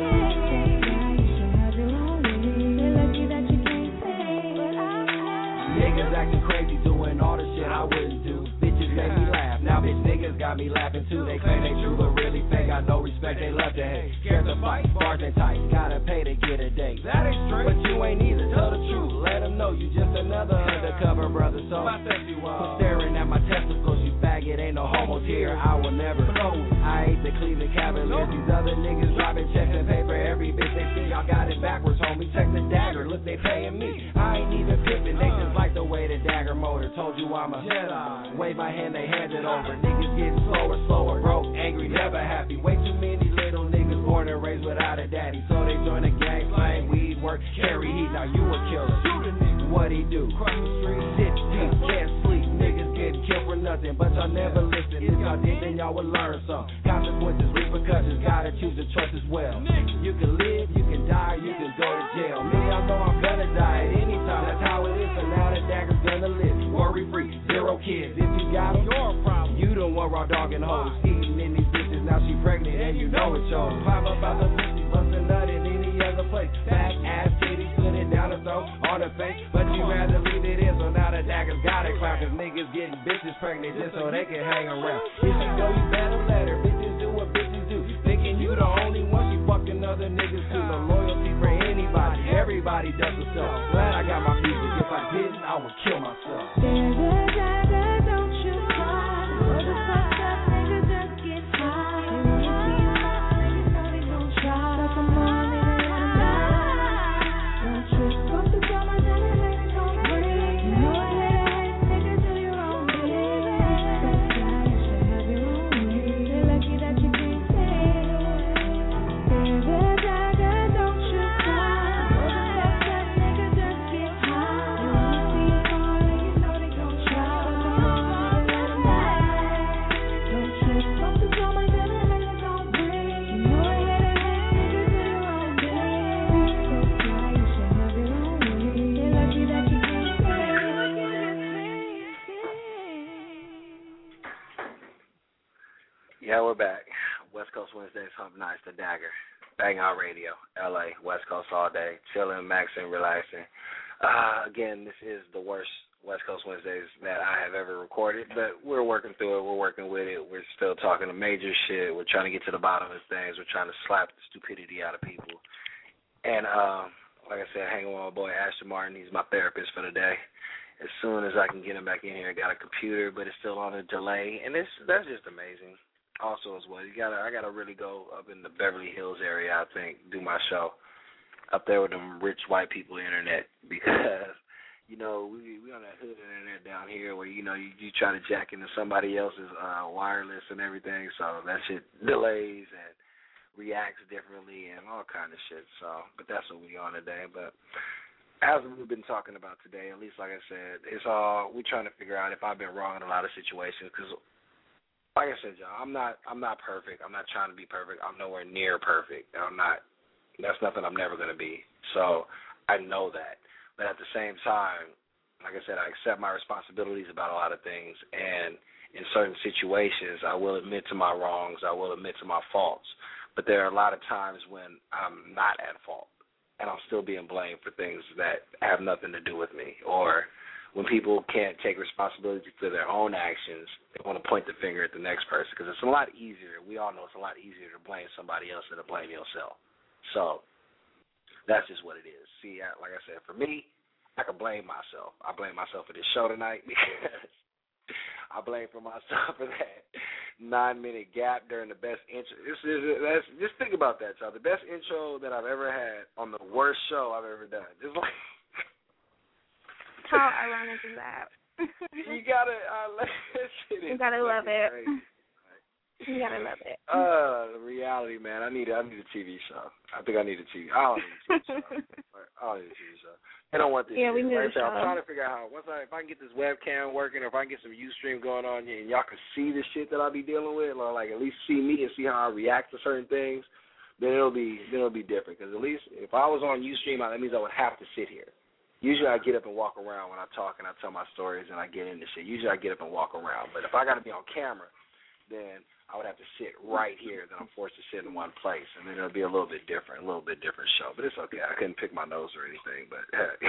Speaker 14: You should have your own way. They're lucky that you can't say, but
Speaker 2: niggas acting crazy, doing all the shit I wouldn't do. Bitches make me laugh, now bitch niggas got me laughing too. They claim they true, but really fake. Got no respect, they love to hate. Scared to fight, bars and tight, gotta pay to get a date. That ain't straight, but you ain't either. Tell the truth, let them know you just another undercover brother. So quit staring at my testicles, you faggot. Ain't no homos here, I will never flow. I hate the Cleveland Cavaliers. These other niggas dropping checks and pay for every bitch they see. Y'all got it backwards, homie. Check the Dagger, look, they paying me. I ain't even pimping, they just like the way the Dagger motor. Told you I'm a Jedi. Wave my hand, they hand it over. Niggas getting slower, broke, angry, never happy. Way too many little niggas born and raised without a daddy. So they join the gang, slang, weed, work, carry heat. Now you a killer. Shoot a nigga, what he do? Cross the street, sit deep, can't sleep. Niggas getting killed for nothing, but y'all never listen. If y'all did, then y'all would learn some. Consequences, repercussions, gotta choose a choice as well. You can live, you can die, you can go to jail. Me, I know I'm gonna die at any time. That's how it is, so now the Dagger's gonna live. Worry free, 0 kids. If you got them, your problem. You don't want raw dog and hoes. Eating in these bitches, now she pregnant, and you know it shows. Climb up out the pussy, bust a nut in any other place. Back, ass, titties, put it down the throat, on the face. But you rather leave it in, so now the Dagger's got it clout. Cause niggas getting bitches pregnant just so they can hang around. If you know you better let her. Bitches do what bitches do. Thinking you the only one, she fucking other niggas too. No loyalty for anybody, everybody does herself. Glad I got my music. If I didn't, I would kill myself.
Speaker 14: there's a dagger, don't you cry. What the fuck, that nigga just get high. They wanna see you fall and you know they gon' try. Fuck them all, nigga, let them die. Don't trip, fuck the drama, don't let it go breathe. You know I hate a hate, nigga, do your own thing. That's why you should have your own way. They're lucky that you can't say. There's a dagger, don't you cry. What the fuck, that nigga just get high. They wanna see you fall and you know they gon' try. Fuck them all, nigga, let them die. Don't trip, fuck the drama, don't let it go breathe. You know I hate a hate, nigga, do your own thing. That's why you should have your own way. They're lucky that you can't say.
Speaker 6: Yeah, we're back. West Coast Wednesdays, Hump Nights, the Dagger. Bang Out Radio, LA, West Coast all day, chilling, maxing, relaxing. Again, this is the worst West Coast Wednesdays that I have ever recorded, but we're working through it. We're working with it. We're still talking the major shit. We're trying to get to the bottom of things. We're trying to slap the stupidity out of people. And like I said, hanging with my boy Ashton Martin. He's my therapist for the day. As soon as I can get him back in here, I got a computer, but it's still on a delay, and that's just amazing. Also, as well, I gotta really go up in the Beverly Hills area. I think do my show up there with them rich white people internet, because we on that hood internet down here where you try to jack into somebody else's wireless and everything, so that shit delays and reacts differently and all kind of shit. So, but that's what we on today. But as we've been talking about today, at least like I said, we're trying to figure out if I've been wrong in a lot of situations, because like I said, y'all, I'm not perfect. I'm not trying to be perfect. I'm nowhere near perfect. That's nothing I'm never going to be. So I know that. But at the same time, like I said, I accept my responsibilities about a lot of things. And in certain situations, I will admit to my wrongs. I will admit to my faults. But there are a lot of times when I'm not at fault, and I'm still being blamed for things that have nothing to do with me. Or when people can't take responsibility for their own actions, they want to point the finger at the next person, because it's a lot easier. We all know it's a lot easier to blame somebody else than to blame yourself. So that's just what it is. See, like I said, for me, I can blame myself. I blame myself for this show tonight because I blame for myself for that 9-minute gap during the best intro. Just think about that, y'all. The best intro that I've ever had on the worst show I've ever done. Just like
Speaker 17: how ironic is that?
Speaker 6: You gotta
Speaker 17: you gotta love it. Crazy. You gotta love it.
Speaker 6: The reality, man. I need a TV show. I think I need a TV. I don't need a TV show. I don't need a TV show. I don't want this.
Speaker 17: Yeah, we need a show.
Speaker 6: I'm trying to figure out how. If I can get this webcam working, or if I can get some Ustream going on, and y'all can see the shit that I'll be dealing with, or like at least see me and see how I react to certain things, then it'll be different. Because at least if I was on Ustream, that means I would have to sit here. Usually I get up and walk around when I talk and I tell my stories and I get into shit. Usually I get up and walk around. But if I got to be on camera, then I would have to sit right here. Then I'm forced to sit in one place. And then it'll be a little bit different show. But it's okay. I couldn't pick my nose or anything. But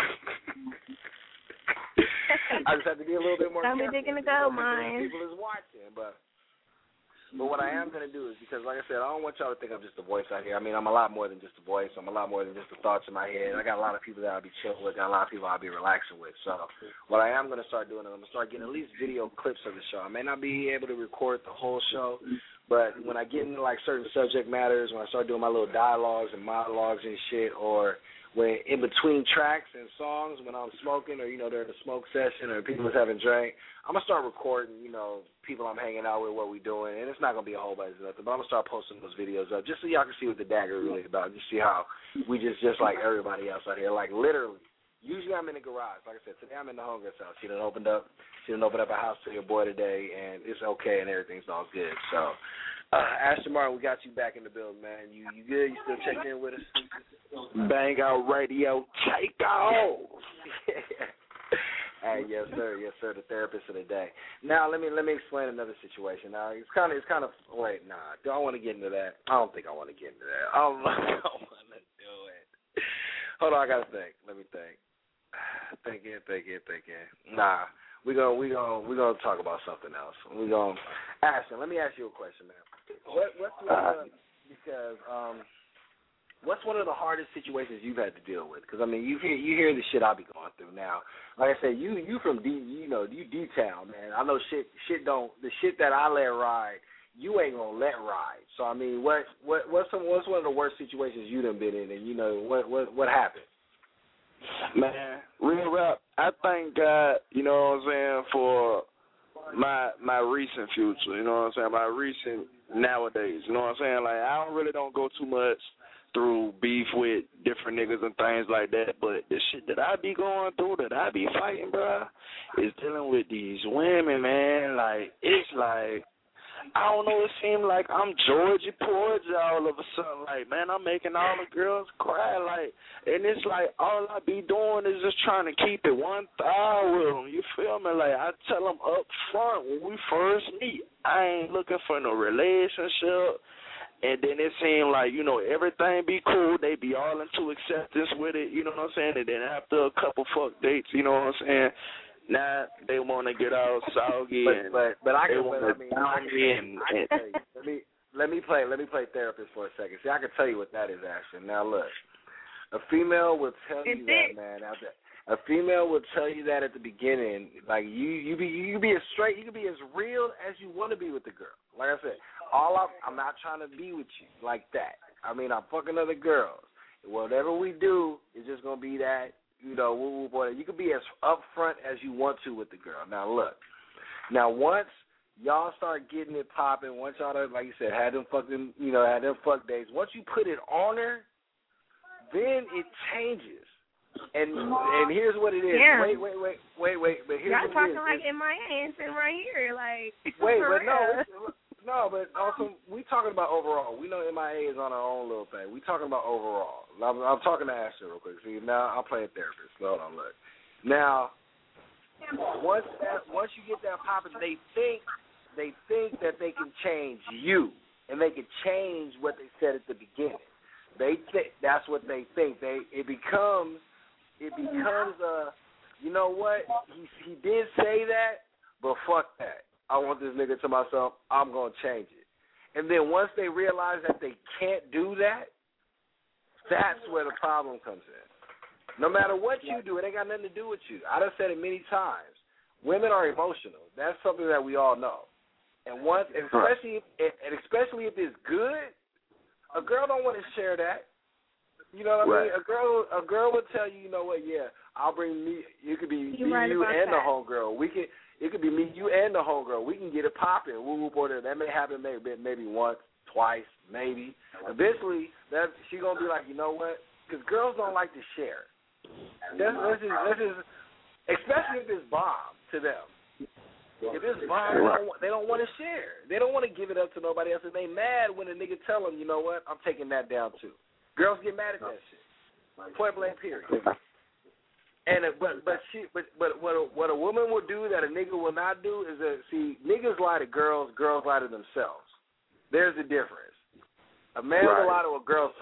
Speaker 6: I just have to be a little bit more careful.
Speaker 17: Don't be digging the gold mine.
Speaker 6: People is watching. But what I am going to do is, because like I said, I don't want y'all to think I'm just a voice out here. I mean, I'm a lot more than just a voice. I'm a lot more than just the thoughts in my head. I got a lot of people that I'll be chilling with. Got a lot of people I'll be relaxing with. So what I am going to start doing is I'm going to start getting at least video clips of the show. I may not be able to record the whole show, but when I get into like certain subject matters, when I start doing my little dialogues and monologues and shit, or when in between tracks and songs, when I'm smoking, or during the smoke session, or people is having drink, I'm gonna start recording, people I'm hanging out with, what we doing, and it's not gonna be a whole bunch of nothing, but I'm gonna start posting those videos up just so y'all can see what the Dagger really about, just see how we just like everybody else out here, like literally. Usually I'm in the garage, like I said. Today I'm in the homegirl's house. She done opened up a house to your boy today, and it's okay, and everything's all good. So, Ashton Martin, we got you back in the building, man. You good? You still checking in with us?
Speaker 10: Bang Out Radio, take off.
Speaker 6: Hey, yes sir, the therapist of the day. Now let me explain another situation. Now it's kind of wait, nah, do I want to get into that? I don't think I want to get into that. I don't want to do it. Hold on, I gotta think. Let me think. Thinking. Nah, we're gonna talk about something else. Ashton, let me ask you a question, man. What's one of the hardest situations you've had to deal with? Because I mean, you hear the shit I be going through now. Like I said, you from you D-town, man. I know the shit that I let ride, you ain't gonna let ride. So I mean, what's one of the worst situations you done been in, and what happened?
Speaker 10: Man, real rap, I thank God, what I'm saying, for my recent future, what I'm saying, my recent nowadays, what I'm saying, like I don't go too much through beef with different niggas and things like that, but the shit that I be going through, that I be fighting, bro, is dealing with these women, man. Like, it's like, I don't know, it seems like I'm Georgie Porgy all of a sudden. Like, man, I'm making all the girls cry. Like, and it's like all I be doing is just trying to keep it 1,000 with them. You feel me? Like, I tell them up front when we first meet, I ain't looking for no relationship. And then it seemed like, everything be cool. They be all into acceptance with it, you know what I'm saying? And then after a couple fuck dates, you know what I'm saying? Now they want to get all soggy
Speaker 6: but I can let me play therapist for a second. See, I can tell you what that is, Ashton. Now look, a female will tell you that, man. A female will tell you that at the beginning. Like you can be as straight, you can be as real as you want to be with the girl. Like I said, I'm not trying to be with you like that. I mean, I'm fucking other girls. Whatever we do is just gonna be that. You can be as upfront as you want to with the girl. Now, look. Now, once y'all start getting it popping, once y'all, like you said, had them fuck days, once you put it on her, then it changes. And here's what it is.
Speaker 17: Yeah.
Speaker 6: Wait. But here's
Speaker 17: y'all
Speaker 6: what
Speaker 17: talking
Speaker 6: it is.
Speaker 17: like MIA and sitting right here, like.
Speaker 6: No, but also we talking about overall. We know MIA is on our own little thing. We talking about overall. I'm talking to Ashley real quick. See, now I'm playing therapist. Hold on, look. Now, once you get that popping, they think that they can change you, and they can change what they said at the beginning. They think that's what they think. It becomes you know what? He did say that, but fuck that. I want this nigga to myself, I'm going to change it. And then once they realize that they can't do that, that's where the problem comes in. No matter what you do, it ain't got nothing to do with you. I done said it many times. Women are emotional. That's something that we all know. And especially if it's good, a girl don't want to share that. You know what I mean? A girl would tell you, you know what? Yeah, I'll bring me. It could be you and the homegirl. It could be me, you, and the homegirl. We can get it popping. That may happen maybe once, twice, maybe. Eventually, she gonna be like, you know what? Because girls don't like to share. Especially if it's bomb to them. If it's bomb, they don't want to share. They don't want to give it up to nobody else. And they mad when a nigga tell them, you know what? I'm taking that down too. Girls get mad at that shit. Point blank, period. And what a woman will do that a nigga will not do is niggas lie to girls, girls lie to themselves. There's the difference. A man will lie to a girl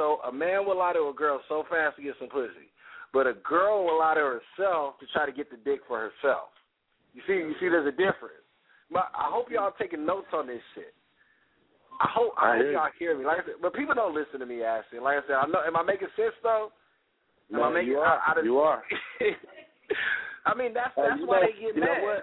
Speaker 6: so fast to get some pussy, but a girl will lie to herself to try to get the dick for herself. You see, there's a difference. I hope y'all taking notes on this shit. I hope y'all hear me. Like I said, but people don't listen to me, Ashton. Like I said, I know. Am I making sense though? You are. I mean, that's why they get mad.
Speaker 10: Know what?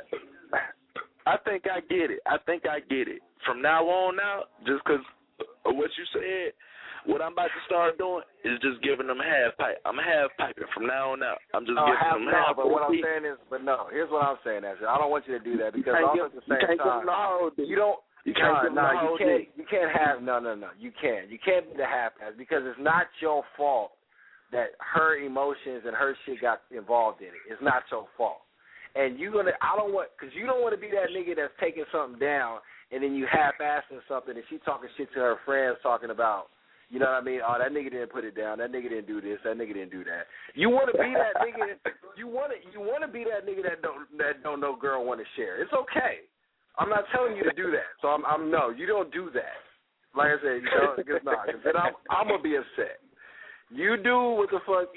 Speaker 10: I think I get it. From now on just because of what you said, what I'm about to start doing is just giving them half pipe. I'm half piping from now on out. I'm just giving them half.
Speaker 6: But what I'm saying is, here's what I'm saying, Ashton. I don't want you to do that because also at the same time, you don't. You can't have you can't be the half-ass because it's not your fault that her emotions and her shit got involved in it. It's not your fault, and because you don't want to be that nigga that's taking something down and then you half-assing something and she talking shit to her friends talking about, you know what I mean? Oh, that nigga didn't put it down. That nigga didn't do this. That nigga didn't do that. You want to be that nigga. You want to be that nigga that don't know girl want to share. It's okay. I'm not telling you to do that. So no, you don't do that. Like I said, it's not. Then I'm gonna be upset. You do what the fuck.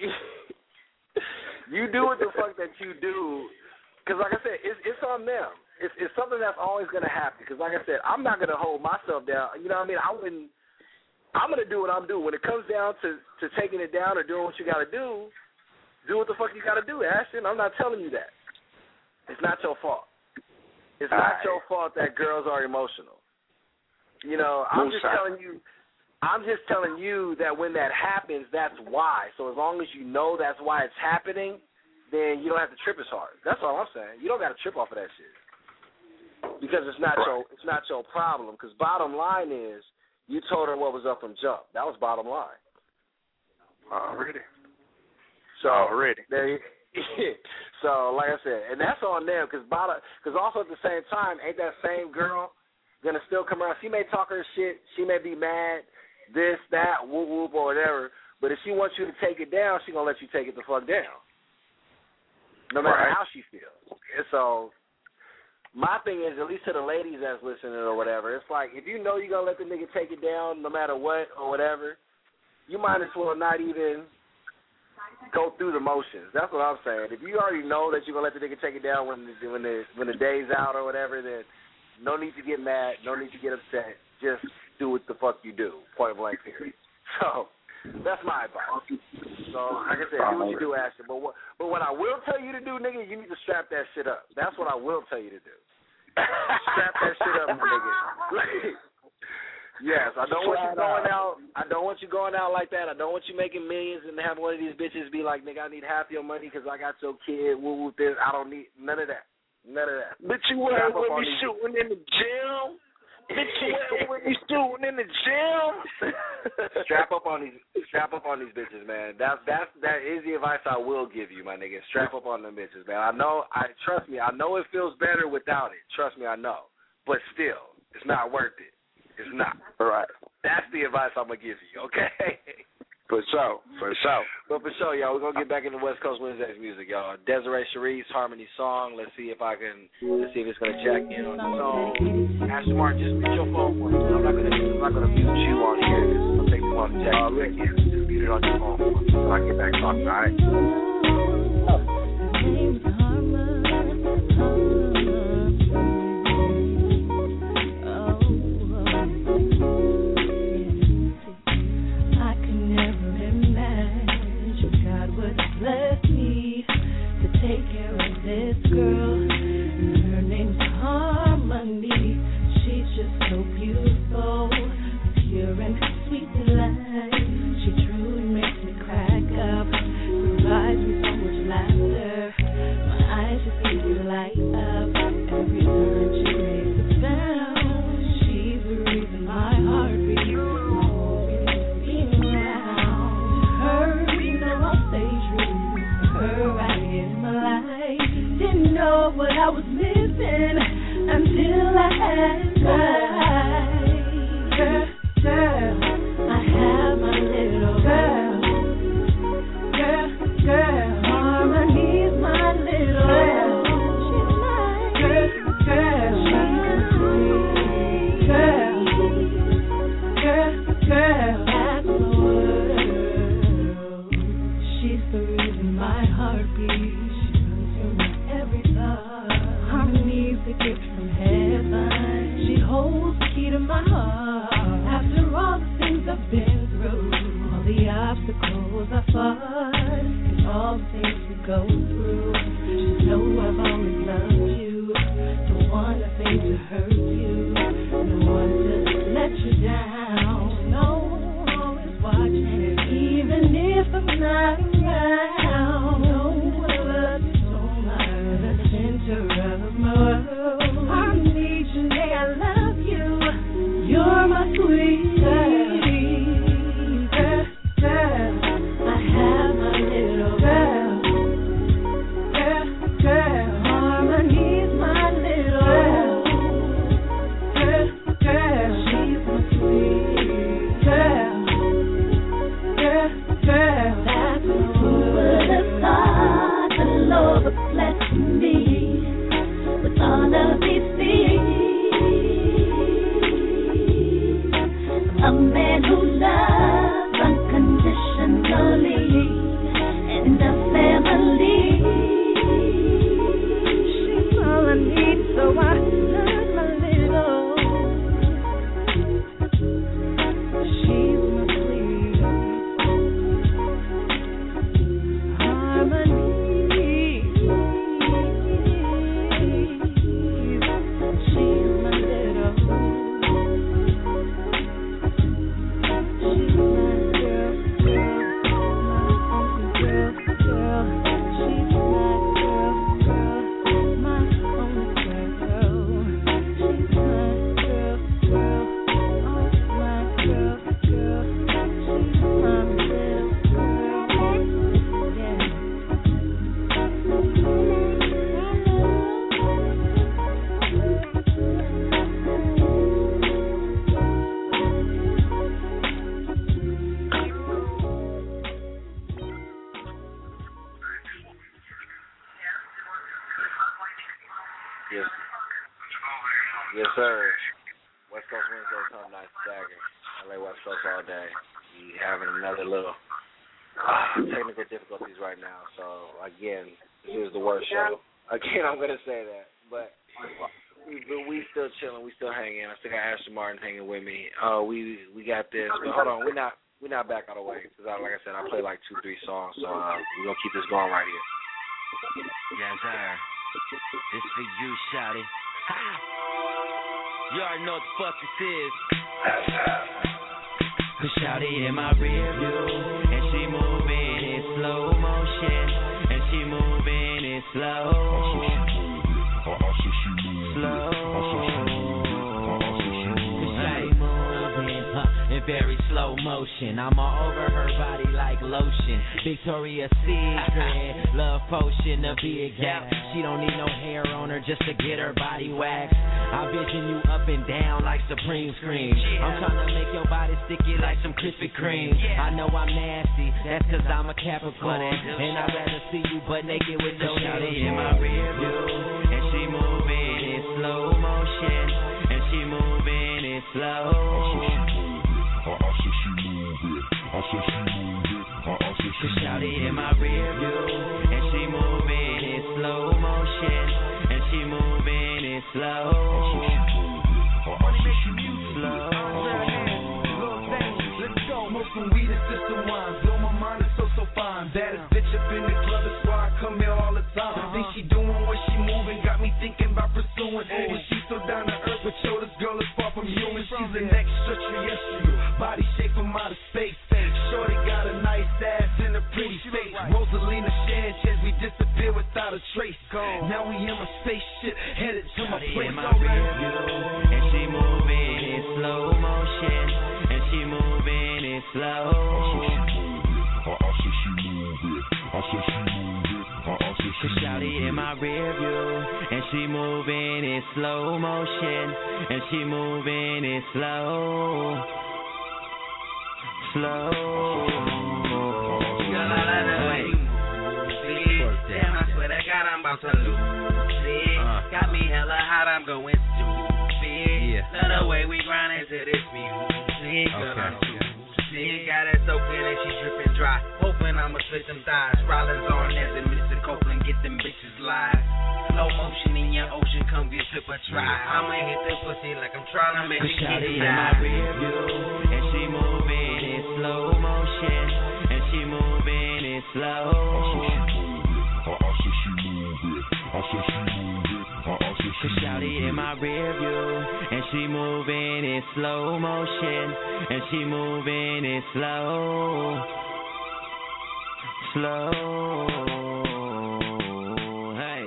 Speaker 6: You do what the fuck that you do. Because like I said, it's on them. It's something that's always gonna happen. Because like I said, I'm not gonna hold myself down. You know what I mean? I'm gonna do what I'm doing. When it comes down to taking it down or doing what you gotta do what the fuck you gotta do, Ashton. I'm not telling you that. It's not your fault. It's not your fault that girls are emotional. You know, I'm just telling you that when that happens, that's why. So as long as you know that's why it's happening, then you don't have to trip as hard. That's all I'm saying. You don't got to trip off of that shit because it's not your problem. Because bottom line is, you told her what was up from jump. That was bottom line.
Speaker 10: Already.
Speaker 6: So, like I said, and that's on them because also at the same time, ain't that same girl gonna still come around? She may talk her shit, she may be mad, this, that, whoop whoop or whatever. But if she wants you to take it down, she gonna let you take it the fuck down, no matter how she feels. And so, my thing is, at least to the ladies that's listening or whatever, it's like if you know you're gonna let the nigga take it down, no matter what or whatever, you might as well not even go through the motions. That's what I'm saying. If you already know that you're gonna let the nigga take it down when the day's out or whatever, then no need to get mad, no need to get upset. Just do what the fuck you do. Point blank period. So that's my advice. So like I said, do what you do, Ashton. But what I will tell you to do, nigga, you need to strap that shit up. That's what I will tell you to do. Strap that shit up, nigga. Yes, I don't want you going out. I don't want you going out like that. I don't want you making millions and have one of these bitches be like, nigga, I need half your money because I got your kid. Woo woo this. I don't need none of that. None of that.
Speaker 10: But you weren't with me shooting in the gym. Bitch, you weren't with me shooting in the gym.
Speaker 6: Strap up on these bitches, man. That is the advice I will give you, my nigga. Strap up on them bitches, man. Trust me. I know it feels better without it. Trust me, I know. But still, it's not worth it. It's not.
Speaker 10: All right.
Speaker 6: That's the advice I'm going to give you, okay?
Speaker 10: For sure.
Speaker 6: But for sure, y'all, we're going to get back into West Coast Wednesdays music, y'all. Desiree Sharice, Harmony Song. Let's see if it's going to check in on the song. Ashton Martin, just mute your phone for me. I'm not going to mute you on here. I'll take the phone to check back in. Just mute it on your phone for me until I get back talking, all right?
Speaker 14: Let's
Speaker 6: Yes, sir. West Coast Wednesday, Home Night Stagger. LA West Coast all day. We having another little technical difficulties right now. So, again, this is the worst show. Again, I'm going to say that. But we still chilling. We still hanging. I still got Ashley Martin hanging with me. We got this. But hold on. We're not back all the way. Because, like I said, I play like 2-3 songs. So, we're going to keep this going right here.
Speaker 19: Yes, sir. This for you, shawty. You already know what the fuck this is. Cause shawty in my rear view, and she moving in slow motion, and she moving in slow. In very slow motion, I'm all over her body like lotion. Victoria's Secret, love potion to be exact. She don't need no hair on her just to get her body waxed. I vision you up and down like Supreme Scream. I'm trying to make your body sticky like some Krispy Kreme. I know I'm nasty, that's cause I'm a Capricorn, and I'd rather see you butt naked with no shawty in my rear view, and she moving in slow motion, and she moving in slow. Cause shawty in my rear view, and she moving in slow motion, and she moving in slow.
Speaker 20: Let's go, smoke some weed and sip some wine. Blow my mind, it's so fine. Baddest bitch up in the club, that's why I come here all the time. Think she doing what she moving, got me thinking about pursuing. And she's so down to earth, but yo, this girl is far from human. She's an extraterrestrial, body shape from outer space. Shorty got a nice ass and a pretty face. Rosalina Sanchez, we disappear without a trace. Now we in my spaceship, headed to my place.
Speaker 19: In my rear view, and she moving in slow motion, and she moving in slow. Cause shawty in my rear view, and she moving in slow motion, and she moving in slow. Damn, I swear to God, I'm about to lose it. Got me hella hot, I'm going stupid. Love the way we grind into this music. Girl, I'm stupid. Got it soaking and she dripping dry. Hoping I'ma split them thighs. Rollins on as and Mr. Copeland, get them bitches live. Slow motion in your ocean, come get slip a try. I'ma hit the pussy like I'm trying to make it get it in my rear view. And she moving in slow motion. And she moving in slow. Shawty in my rear view, and she moving in slow motion, and she moving in slow. Hey.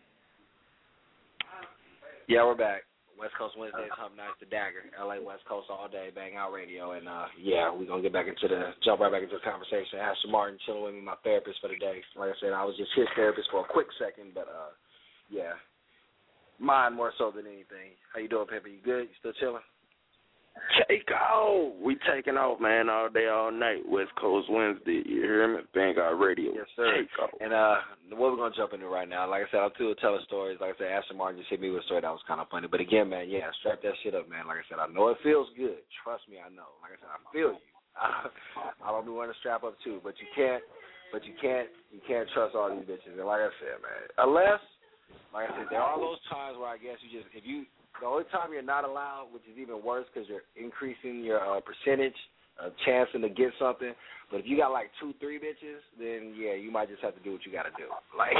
Speaker 6: Yeah, we're back. West Coast Wednesdays, Hump Nights, The Dagger, LA West Coast all day, Bang Out Radio, and yeah, we're gonna jump right back into the conversation. Aston Martin chilling with me, my therapist for the day. Like I said, I was just his therapist for a quick second, but yeah. Mine more so than anything. How you doing, Pepper? You good? You still chilling?
Speaker 10: Take off. We taking off, man, all day, all night. West Coast Wednesday. You hear me? Bang Out Radio.
Speaker 6: Yes, sir.
Speaker 10: Take off.
Speaker 6: And what we're going to jump into right now, like I said, I'm too telling stories. Like I said, Aston Martin just hit me with a story that was kind of funny. But again, man, yeah, strap that shit up, man. Like I said, I know it feels good. Trust me, I know. Like I said, I feel you. I don't be wanting to strap up too, but you can't trust all these bitches. And like I said, man, unless, like I said, there are those times where I guess the only time you're not allowed, which is even worse because you're increasing your percentage of chancing to get something. But if you got like 2-3 bitches, then yeah, you might just have to do what you got to do. Like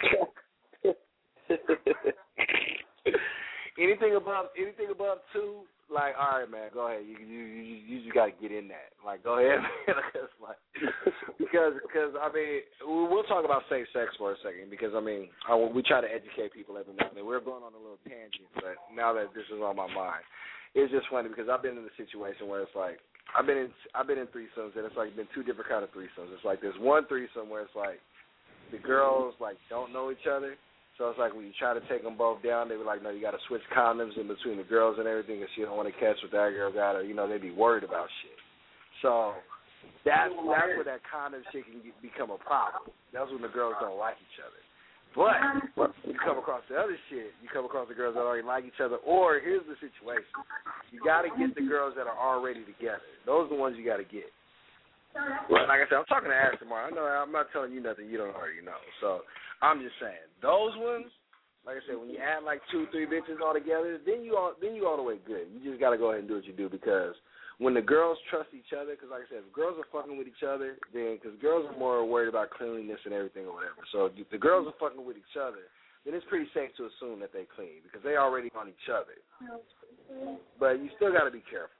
Speaker 6: anything above 2, like, all right, man, go ahead. You just got to get in that. Like, go ahead, man. because I mean, we'll talk about safe sex for a second because I mean, we try to educate people every now and then. We're going on a little tangent, but now that this is on my mind, it's just funny because I've been in a situation where it's like I've been in threesomes and it's like been 2 different kind of threesomes. It's like there's one threesome where it's like the girls like don't know each other. So it's like when you try to take them both down, they were like, no, you got to switch condoms in between the girls and everything because you don't want to catch what that girl got, or, you know, they be worried about shit. So that's where that condom shit can become a problem. That's when the girls don't like each other. But you come across the other shit, you come across the girls that already like each other, or here's the situation. You got to get the girls that are already together. Those are the ones you got to get. Well, like I said, I'm talking to Aston Martin. I know I'm not telling you nothing you don't already know. So I'm just saying, those ones, like I said, when you add like 2-3 bitches all together, then you all the way good. You just got to go ahead and do what you do because when the girls trust each other, because like I said, if girls are fucking with each other, then because girls are more worried about cleanliness and everything or whatever. So if the girls are fucking with each other, then it's pretty safe to assume that they clean because they already on each other. But you still got to be careful.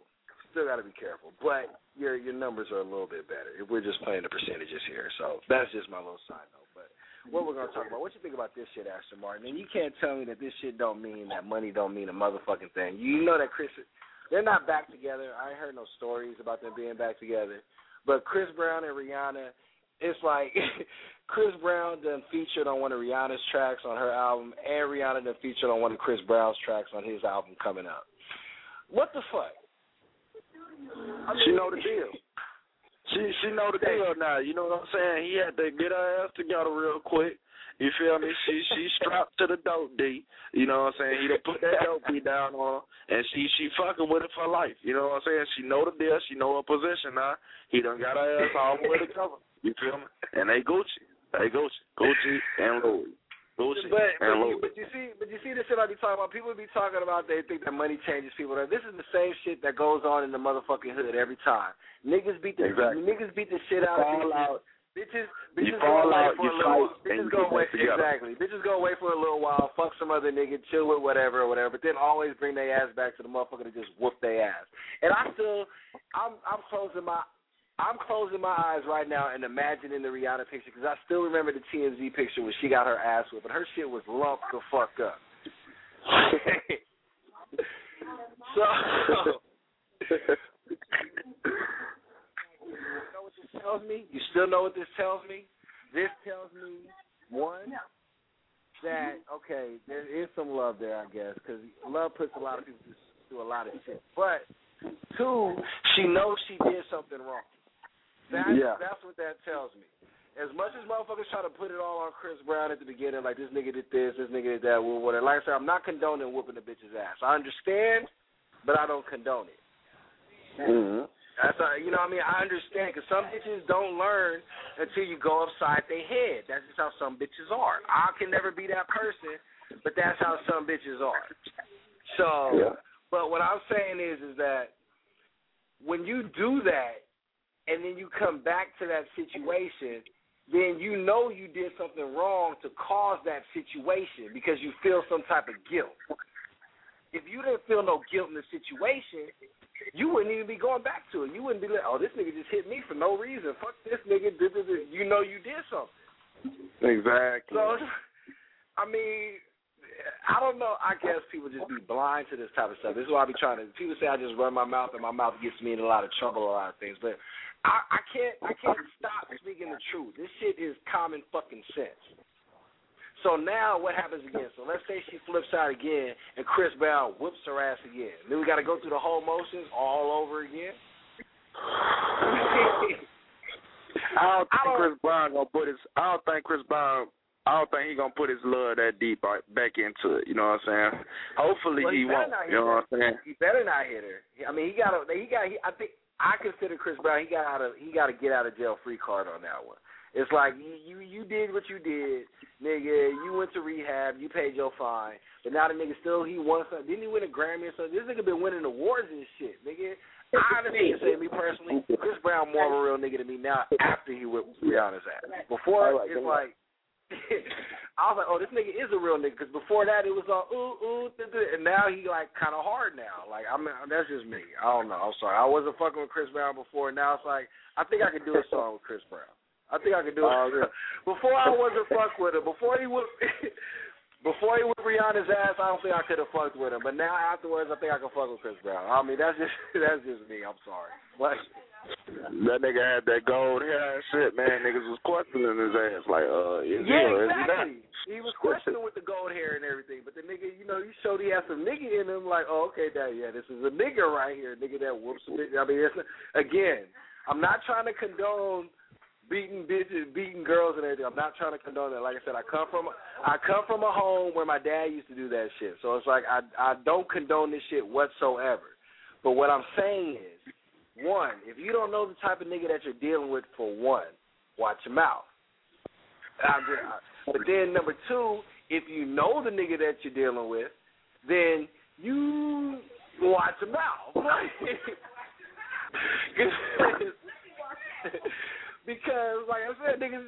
Speaker 6: But your numbers are a little bit better if we're just playing the percentages here. So that's just my little side note. But what we're going to talk about, what you think about this shit, Aston Martin? And you can't tell me that this shit don't mean that money don't mean a motherfucking thing. You know that they're not back together. I ain't heard no stories about them being back together. But Chris Brown and Rihanna, it's like Chris Brown done featured on one of Rihanna's tracks on her album, and Rihanna done featured on one of Chris Brown's tracks on his album coming up. What the fuck?
Speaker 10: She know the deal. She know the deal now. You know what I'm saying? He had to get her ass together real quick. You feel me? She strapped to the dope D. You know what I'm saying? He done put that dope D down on her, and she fucking with it for life. You know what I'm saying? She know the deal. She know her position now. He done got her ass all the way together. You feel me? And they Gucci. Gucci and Louis. But you see this shit I be talking about. People be talking about they think that money changes people. This is the same shit that goes on in the motherfucking hood every time. Niggas beat the shit out of bitches. Bitches go away for a little while. Bitches go away for a little while, fuck some other nigga, chill with whatever, but then always bring their ass back to the motherfucker to just whoop their ass. And I'm closing my eyes right now and imagining the Rihanna picture because I still remember the TMZ picture when she got her ass whipped, and her shit was lumped the fuck up. So, you know what this tells me? You still know what this tells me? This tells me, one, that,
Speaker 6: okay, there is some love there, I guess, because love puts a lot of people through a lot of shit. But 2, she knows she did something wrong. That's what that tells me. As much as motherfuckers try to put it all on Chris Brown at the beginning, like this nigga did this nigga did that, whatever. Like I said, I'm not condoning whooping the bitch's ass. I understand, but I don't condone it.
Speaker 10: Mm-hmm.
Speaker 6: That's you know what I mean? I understand, because some bitches don't learn until you go upside their head. That's just how some bitches are. I can never be that person, but that's how some bitches are. So, but what I'm saying is that when you do that, and then you come back to that situation, then you know you did something wrong to cause that situation because you feel some type of guilt. If you didn't feel no guilt in the situation, you wouldn't even be going back to it. You wouldn't be like, oh, this nigga just hit me for no reason. Fuck this nigga. You know you did something.
Speaker 10: Exactly.
Speaker 6: So, I mean, I don't know. I guess people just be blind to this type of stuff. This is why I be trying to. People say I just run my mouth and my mouth gets me in a lot of trouble, a lot of things. But I can't stop speaking the truth. This shit is common fucking sense. So now what happens again? So let's say she flips out again and Chris Brown whoops her ass again. Then we got to go through the whole motions all over again.
Speaker 10: I don't think Chris Brown gonna put his. I don't think he gonna put his love that deep back into it. You know what I'm saying? Hopefully he won't. You know what I'm saying?
Speaker 6: He better not hit her. I mean, I consider Chris Brown. He got to get out of jail free card on that one. It's like you did what you did, nigga. You went to rehab. You paid your fine. But now the nigga he won something. Didn't he win a Grammy or something? This nigga been winning awards and shit, nigga. I honestly say, me personally, Chris Brown more of a real nigga to me now after he whipped Rihanna's ass. Before, it's like, I was like, oh, this nigga is a real nigga. Because before that, it was all, ooh, and now he, like, kind of hard now. Like, I mean, that's just me. I don't know. I'm sorry. I wasn't fucking with Chris Brown before. Now it's like, I think I could do a song with Chris Brown. I think I could do it. Before I wasn't fuck with him. Before he whipped Rihanna's ass, I don't think I could have fucked with him. But now afterwards, I think I can fuck with Chris Brown. I mean, that's just me. I'm sorry. Like,
Speaker 10: that nigga had that gold hair and shit, man. Niggas was questioning his ass. Like,
Speaker 6: exactly. He was questioning with the gold hair and everything. But the nigga, you showed he had some nigga in him. Like, oh, okay, this is a nigga right here. Nigga that whoops a bitch. I mean, again, I'm not trying to condone beating bitches, beating girls and everything. I'm not trying to condone that. Like I said, I come from a home where my dad used to do that shit. So it's like I don't condone this shit whatsoever. But what I'm saying is, one, if you don't know the type of nigga that you're dealing with, for one, watch your mouth. But then number two, if you know the nigga that you're dealing with, then you watch your mouth. Because, like I said, niggas,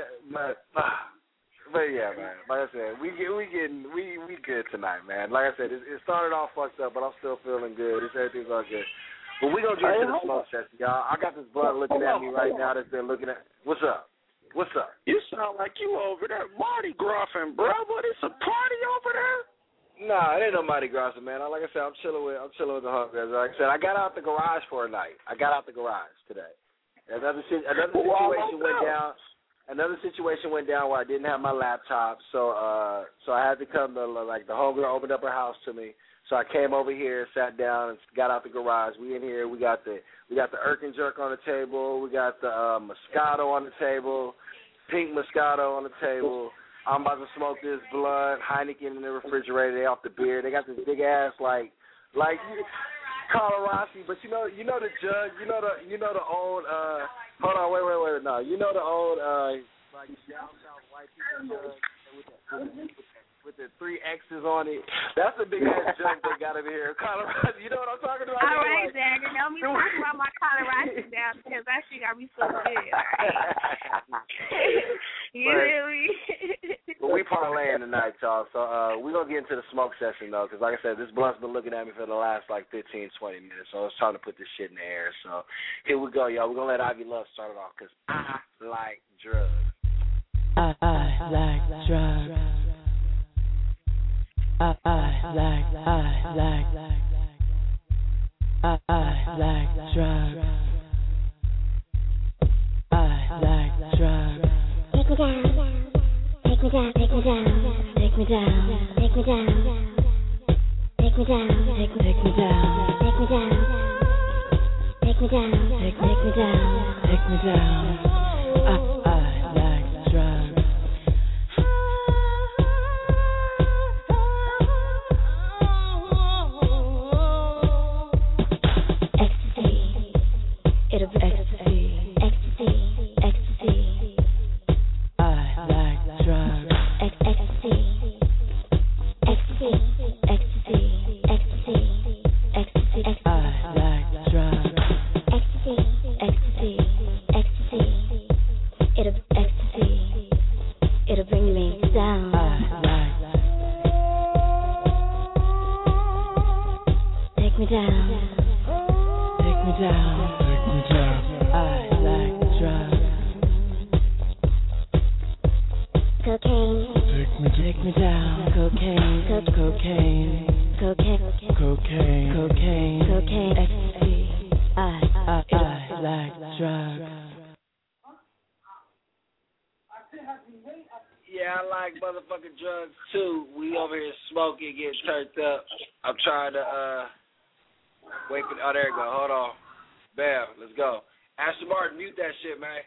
Speaker 6: but yeah, man. Like I said, we good tonight, man. Like I said, it started off fucked up, but I'm still feeling good. Everything's all good. But we gonna get to the smoke session, y'all. I got this blood looking at me right now that's been looking at. What's up?
Speaker 10: You sound like you over there Mardi Gras-ing, bro. What is a party over there?
Speaker 6: Nah, it ain't no Mardi Gras, man. Like I said, I'm chilling with the hunters. Like I said, I got out the garage for a night. I got out the garage today. Another situation went down. Another situation went down where I didn't have my laptop, so I had to come to, like, the homegirl opened up her house to me. So I came over here, sat down, and got out the garage. We in here. We got the Erkin jerk on the table. We got the Moscato on the table, pink Moscato on the table. I'm about to smoke this blunt, Heineken in the refrigerator. They off the beer. They got this big ass like Colorado, but you know the jug. You know the old. Hold on, wait. No, you know the old like down south white people jug with the 3 X's on it. That's a big ass jug they got over here in Colorado. You know what I'm talking about?
Speaker 17: All right, Dagger. Don't be talking about my Colorado down because that shit got me so good. You hear me?
Speaker 6: But we parlaying tonight, y'all. So we're going to get into the smoke session, though, because like I said, this blunt's been looking at me for the last, 15, 20 minutes. So it's time to put this shit in the air. So here we go, y'all. We're going to let Ivy Love start it off because I like drugs.
Speaker 1: I like drugs. I like drugs. I like drugs. Take me down, take me down, take me down, take
Speaker 14: Take me down, take me down, take me down, take me down, take me down, take me down, take me down, take me down. I like drugs. Ecstasy, it'll be ecstasy, ecstasy, ecstasy. I like drugs. Ecstasy, ecstasy, ecstasy, ecstasy, ecstasy. I like drugs. Ecstasy, ecstasy, ecstasy. It'll be ecstasy. It'll bring me down. Take me down. Take me down. Take me down. I like drugs. Cocaine. Take me down. Cocaine. Cocaine. Cocaine. Cocaine. Cocaine. Cocaine. Ecstasy. I like drugs.
Speaker 6: Yeah, I like motherfucking drugs too. We over here smoking, getting turned up. I'm trying to wait for. Oh, there you go. Hold on. Bam. Let's go. Ashley Martin, mute that shit, man.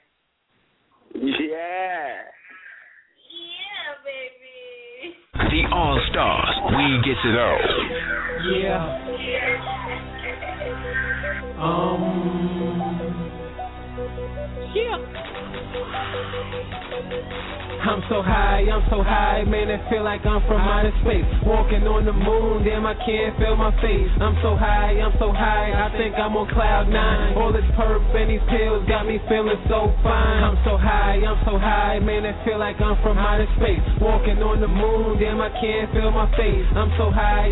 Speaker 10: Yeah.
Speaker 18: Yeah, baby.
Speaker 21: The All Stars, we get it all.
Speaker 12: Yeah. Yeah. I'm so high, man, it feel like I'm from outer space. Walking on the moon, damn, I can't feel my face. I'm so high, I think I'm on cloud 9. All this perp and these pills got me feeling so fine. I'm so high, man, it feel like I'm from outer space. Walking on the moon, damn, I can't feel my face. I'm so high,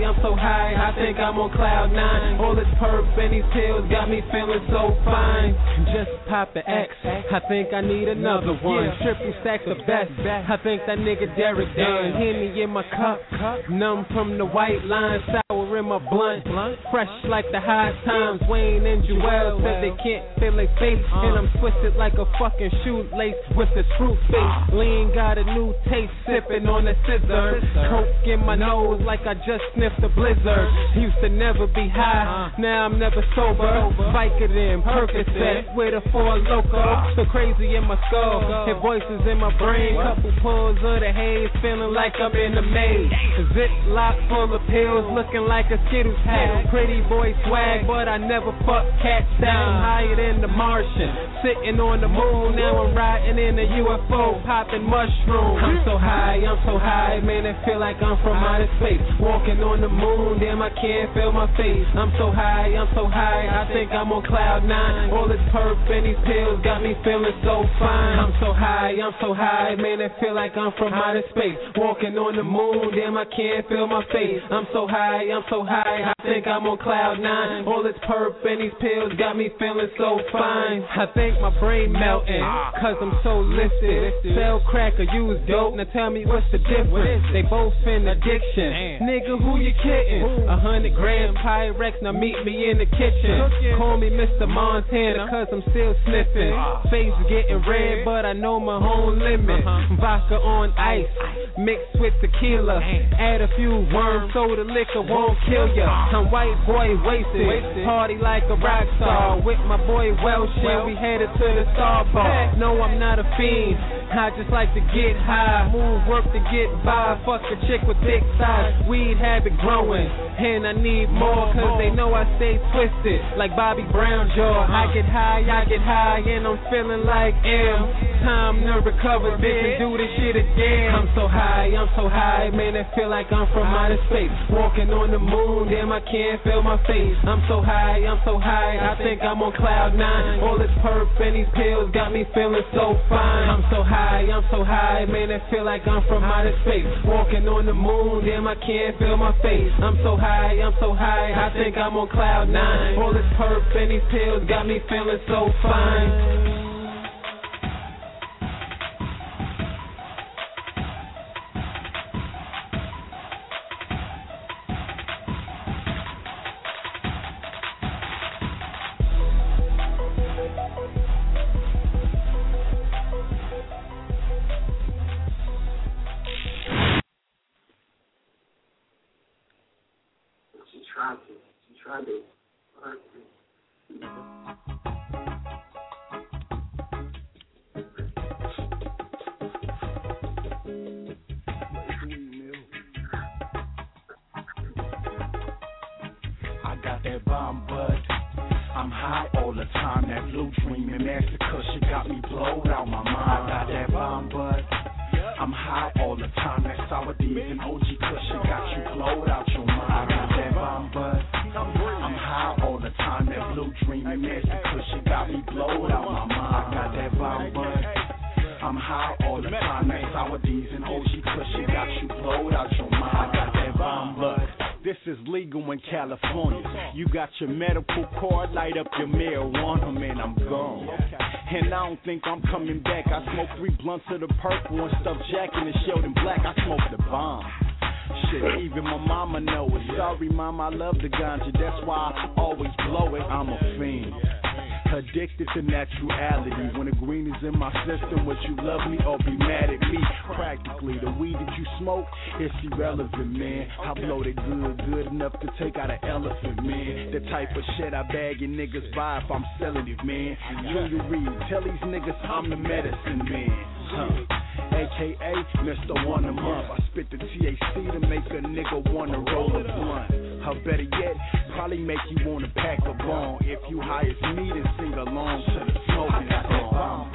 Speaker 12: I think I'm on cloud 9. All this perp and these pills got me feeling so fine. Just pop an X, I think I need another one. Triple stacks of best. I think that nigga Derek done. Henny in my cup, numb from the white line, sour in my blunt. Fresh like the high times. Wayne and Joel said they can't feel their face, and I'm twisted like a fucking shoelace with this fruit face. Lean got a new taste, sipping on the scissor. Coke in my nose like I just sniffed a blizzard. Used to never be high, now I'm never sober. Vicodin, Percocet with a 4 Loco. So crazy in my skull, hear voices in my brain. Couple pulls of the haze, feeling like I'm in the maze. Ziploc full of pills, looking like a Skittles pack. Pretty boy swag, but I never fuck cats down. Higher than the Martian, sitting on the moon. Now I'm riding in a UFO, popping mushrooms. I'm so high, man, it feel like I'm from outer space. Walking on the moon, damn, I can't feel my face. I'm so high, I think I'm on cloud 9. All this perp and these pills got me feeling so fine. I'm so high, man, it feel like I'm from outer space. Walking on the moon, damn, I can't feel my face. I'm so high, I think I'm on cloud 9. All this perp and these pills got me feeling so fine. I think my brain melting, cause I'm so lifted. Sell crack or use dope, now tell me what's the difference. They both in addiction, nigga, who you kidding? 100 grams Pyrex, now meet me in the kitchen. Call me Mr. Montana, cause I'm still sniffing. Face getting red, but I know my own limit. Vodka on ice, mixed with tequila. Add a few worms so the liquor won't kill ya. I'm white boy wasted, party like a rock star. With my boy Welsh, we headed to the Star Bar. No, I'm not a fiend, I just like to get high. Move, work to get by. Fuck a chick with thick thighs. Weed habit growing, and I need more, cause they know I stay twisted like Bobby Brown jaw. I get high, and I'm feeling like M. Time to recover, bitch, and do this shit again. I'm so high, man, I feel like I'm from outer space. Walking on the moon, damn, I can't feel my face. I'm so high, I think I'm on cloud 9. All this perp and these pills got me feeling so fine. I'm so high, man, I feel like I'm from outer space. Walking on the moon, damn, I can't feel my face. I'm so high, I think I'm on cloud 9. All this perp and these pills got me feeling so fine.
Speaker 10: I do.
Speaker 8: I got that bomb bud. I'm high all the time. That blue dream and massacre shit got me blowed out my mind. I got that bomb bud. I'm high all the time. That sour D's and OG cushion got you blowed out your mind. I got that bomb bud. I'm high all the time. That blue dream and massacre shit got me blowed out my mind. I got that bomb bud. I'm high all the time. That sour D's and OG cushion got you blowed out your mind. I got that bomb bud. This is legal in California. You got your medical card, light up your marijuana, man, I'm gone. And I don't think I'm coming back. I smoke 3 blunts of the purple and stuff Jack in the Sheldon Black. I smoke the bomb. Shit, even my mama know it. Sorry, mama, I love the ganja. That's why I always blow it. I'm a fiend. Addicted to naturality. When the green is in my system, would you love me or be mad at me? Practically, the weed that you smoke, it's irrelevant, man. I blow it good enough to take out an elephant, man. The type of shit I bag your niggas buy if I'm selling it, man. Junior Reed, tell these niggas I'm the medicine man. AKA Mr. One a Month. I spit the THC to make a nigga wanna roll a blunt. Or better yet, probably make you wanna pack a bone. If you high as me, then sing along to the smoking song.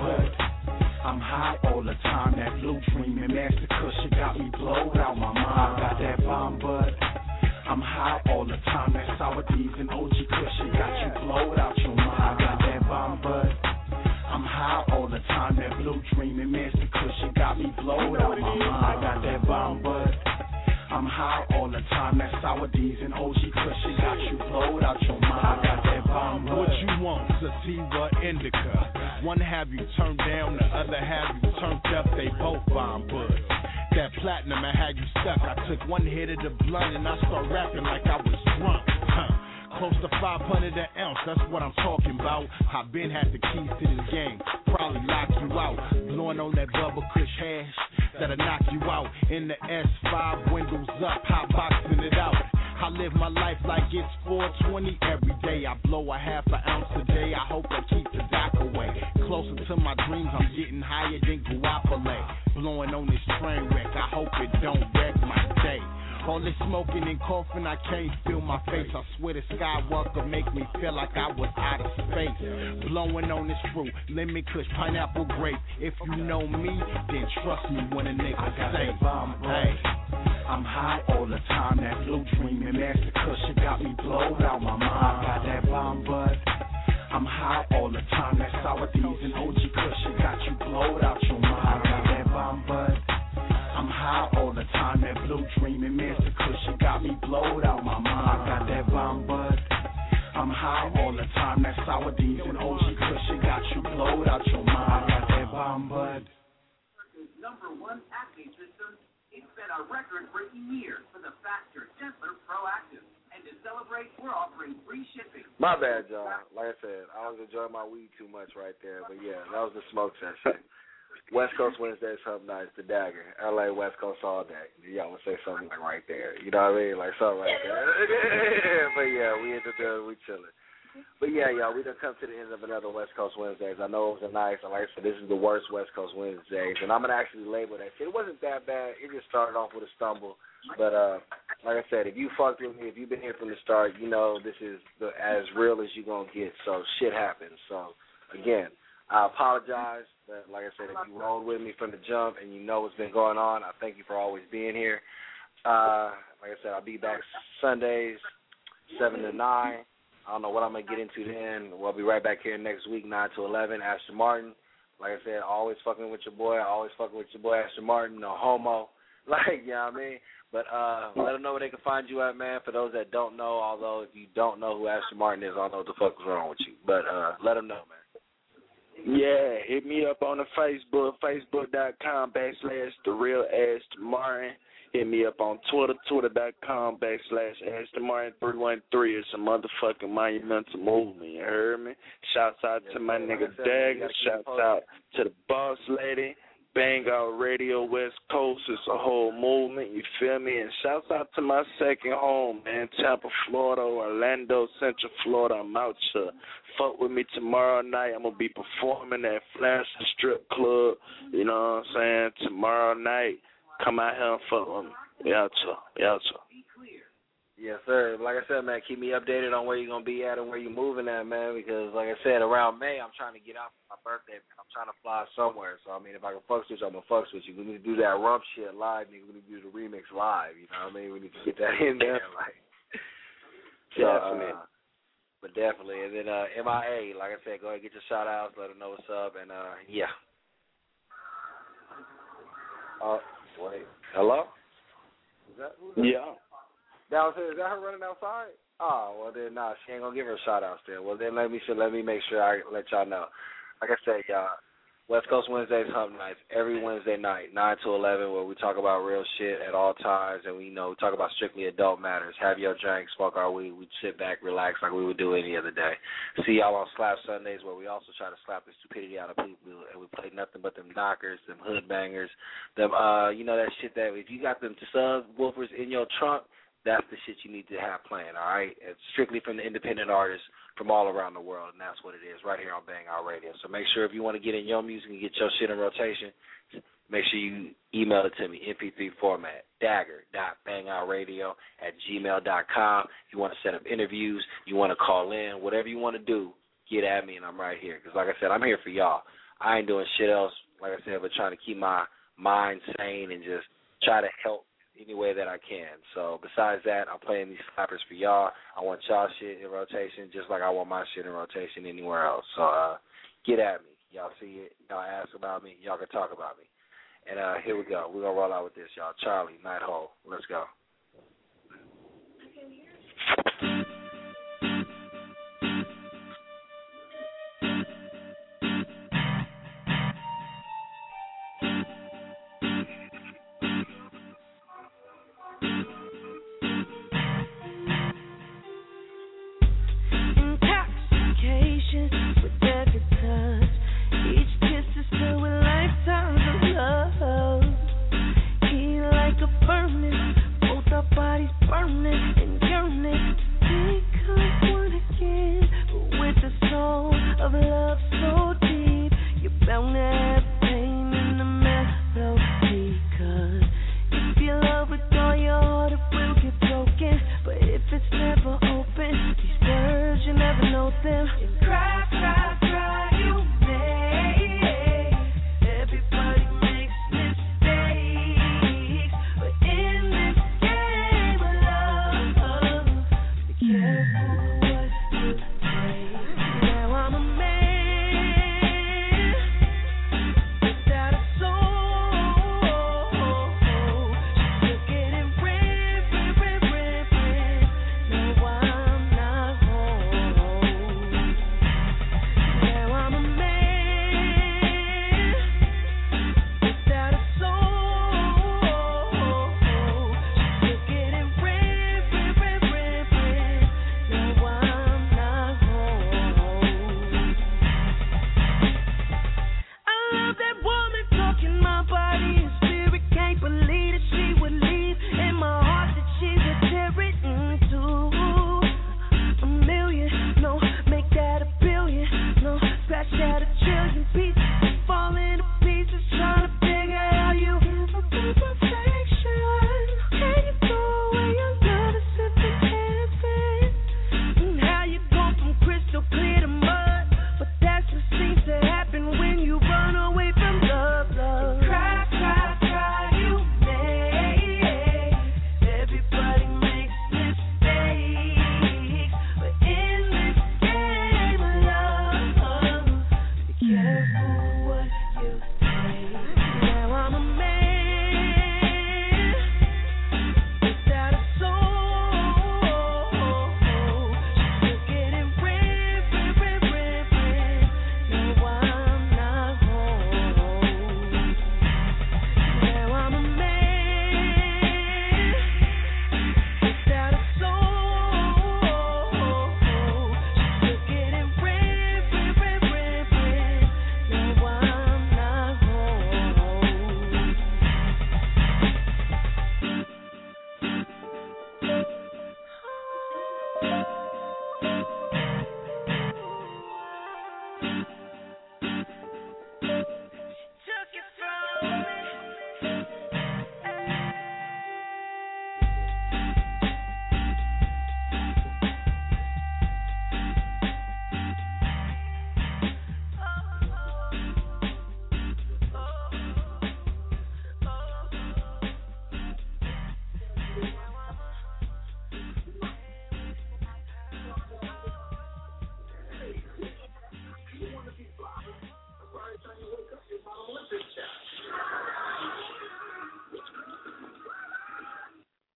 Speaker 8: I'm high all the time. That blue dream and massacre shit got me blowed out my mind. I got that bomb bud. I'm high all the time. That sour D's and OG cushion got you blowed out your mind. I got that bomb bud. I'm high all the time. That blue dream and massacre shit got me blowed out my mind. I got that bomb bud. I'm high all the time. That sour D's and OG cushion got you blowed out your mind. I got that bomb bud. What you want? Sativa, indica. One have you turned down, the other have you turned up. They both bomb buds. That platinum, I had you stuck. I took one hit of the blunt and I start rapping like I was drunk. Close to 500 an ounce, that's what I'm talking about. I been had the keys to this game, probably lock you out. Blowing on that bubble kush hash, that'll knock you out. In the S5, windows up, hot boxing it out. I live my life like it's 420 every day. I blow a half an ounce a day, I hope I keep the doc away. Closer to my dreams, I'm getting higher than Guapole. Blowing on this train wreck, I hope it don't wreck my day. All this smoking and coughing, I can't feel my face. I swear the Skywalker make me feel like I was out of space. Blowing on this fruit, lemon kush, pineapple grape. If you know me, then trust me when a nigga say, hey, I'm high all the time. That blue dream and massacre shit got me blowed out my mind. I got that bomb bud. I'm high all the time. That sour D's and OG cushion got you blowed out your mind. I got that bomb bud. I'm high all the time. That blue dream and massacre shit got me blowed out my mind. I got that bomb bud. I'm high all the time. That sour D's and OG cushion got you blowed out your mind. I got that bomb bud.
Speaker 4: #1 acne system. It's been a record-breaking year for the faster, gentler Proactive. And to celebrate, we're offering free shipping.
Speaker 6: My bad, y'all. Like I said, I was enjoying my weed too much right there. But yeah, that was the smoke session. West Coast Wednesdays, Hub Nights, the Dagger. LA, West Coast all day. Y'all would say something like right there. You know what I mean? Like something right there. But yeah, we in the building, we chilling. But yeah, y'all, we done come to the end of another West Coast Wednesdays. I know it was a nice, like I said, this is the worst West Coast Wednesdays. And I'm going to actually label that shit. It wasn't that bad. It just started off with a stumble. But like I said, if you fucked with me, if you've been here from the start, you know this is as real as you're going to get. So shit happens. So, again, I apologize. But like I said, if you rolled with me from the jump and you know what's been going on, I thank you for always being here. Like I said, I'll be back Sundays, 7 to 9. I don't know what I'm going to get into then. We'll be right back here next week, 9 to 11. Aston Martin. Like I said, always fucking with your boy. Always fucking with your boy, Aston Martin. No homo. Like, you know what I mean? But let them know where they can find you at, man. For those that don't know, although if you don't know who Aston Martin is, I don't know what the fuck is wrong with you. But let them know, man.
Speaker 10: Yeah, hit me up on the Facebook, facebook.com/TheRealAstonMartin. Hit me up on Twitter, twitter.com/AstonMartin313. It's a motherfucking monumental movement, you heard me? Shouts out to my nigga Dagger. Shouts out to the boss lady. Bang Out Radio West Coast. It's a whole movement, you feel me? And shouts out to my second home, man, Tampa, Florida, Orlando, Central Florida. I'm out here. Fuck with me tomorrow night. I'm going to be performing at Flash Strip Club, you know what I'm saying? Tomorrow night, come out here and fuck with me. We out here. We out here.
Speaker 6: Yes, sir. Like I said, man, keep me updated on where you're going to be at and where you're moving at, man, because, like I said, around May, I'm trying to get out for my birthday, man. I'm trying to fly somewhere. So, I mean, if I can fuck with you, I'm going to fuck with you. We need to do that rump shit live, nigga. We need to do the remix live, you know what I mean? We need to get that in there, like.
Speaker 10: Definitely.
Speaker 6: But definitely. And then MIA, like I said, go ahead and get your shout-outs, let them know what's up, and, yeah. Wait. Hello? Is that who's that?
Speaker 10: Yeah.
Speaker 6: Is that her running outside? Oh, well then, nah, she ain't gonna give her shout-outs then. Well then, let me make sure I let y'all know. Like I said, y'all, West Coast Wednesdays, Hump Nights, every Wednesday night, 9 to 11, where we talk about real shit at all times, and we talk about strictly adult matters. Have your drink, smoke our weed, we sit back, relax like we would do any other day. See y'all on Slap Sundays, where we also try to slap the stupidity out of people, and we play nothing but them knockers, them hood bangers, them, that shit that if you got them subwoofers in your trunk, that's the shit you need to have playing, all right? It's strictly from the independent artists from all around the world, and that's what it is right here on Bang Out Radio. So make sure if you want to get in your music and get your shit in rotation, make sure you email it to me, MP3 format, dagger.bangoutradio@gmail.com. If you want to set up interviews, you want to call in, whatever you want to do, get at me, and I'm right here. Because like I said, I'm here for y'all. I ain't doing shit else, like I said, but trying to keep my mind sane and just try to help any way that I can. So besides that, I'm playing these slappers for y'all. I want y'all shit in rotation just like I want my shit in rotation anywhere else. So get at me. Y'all see it. Y'all ask about me. Y'all can talk about me. And here we go. We're going to roll out with this, y'all. Charlie, Nighthole. Let's go.
Speaker 14: With every touch, each kiss is filled with lifetimes of love. Heat like a furnace, both our bodies burning.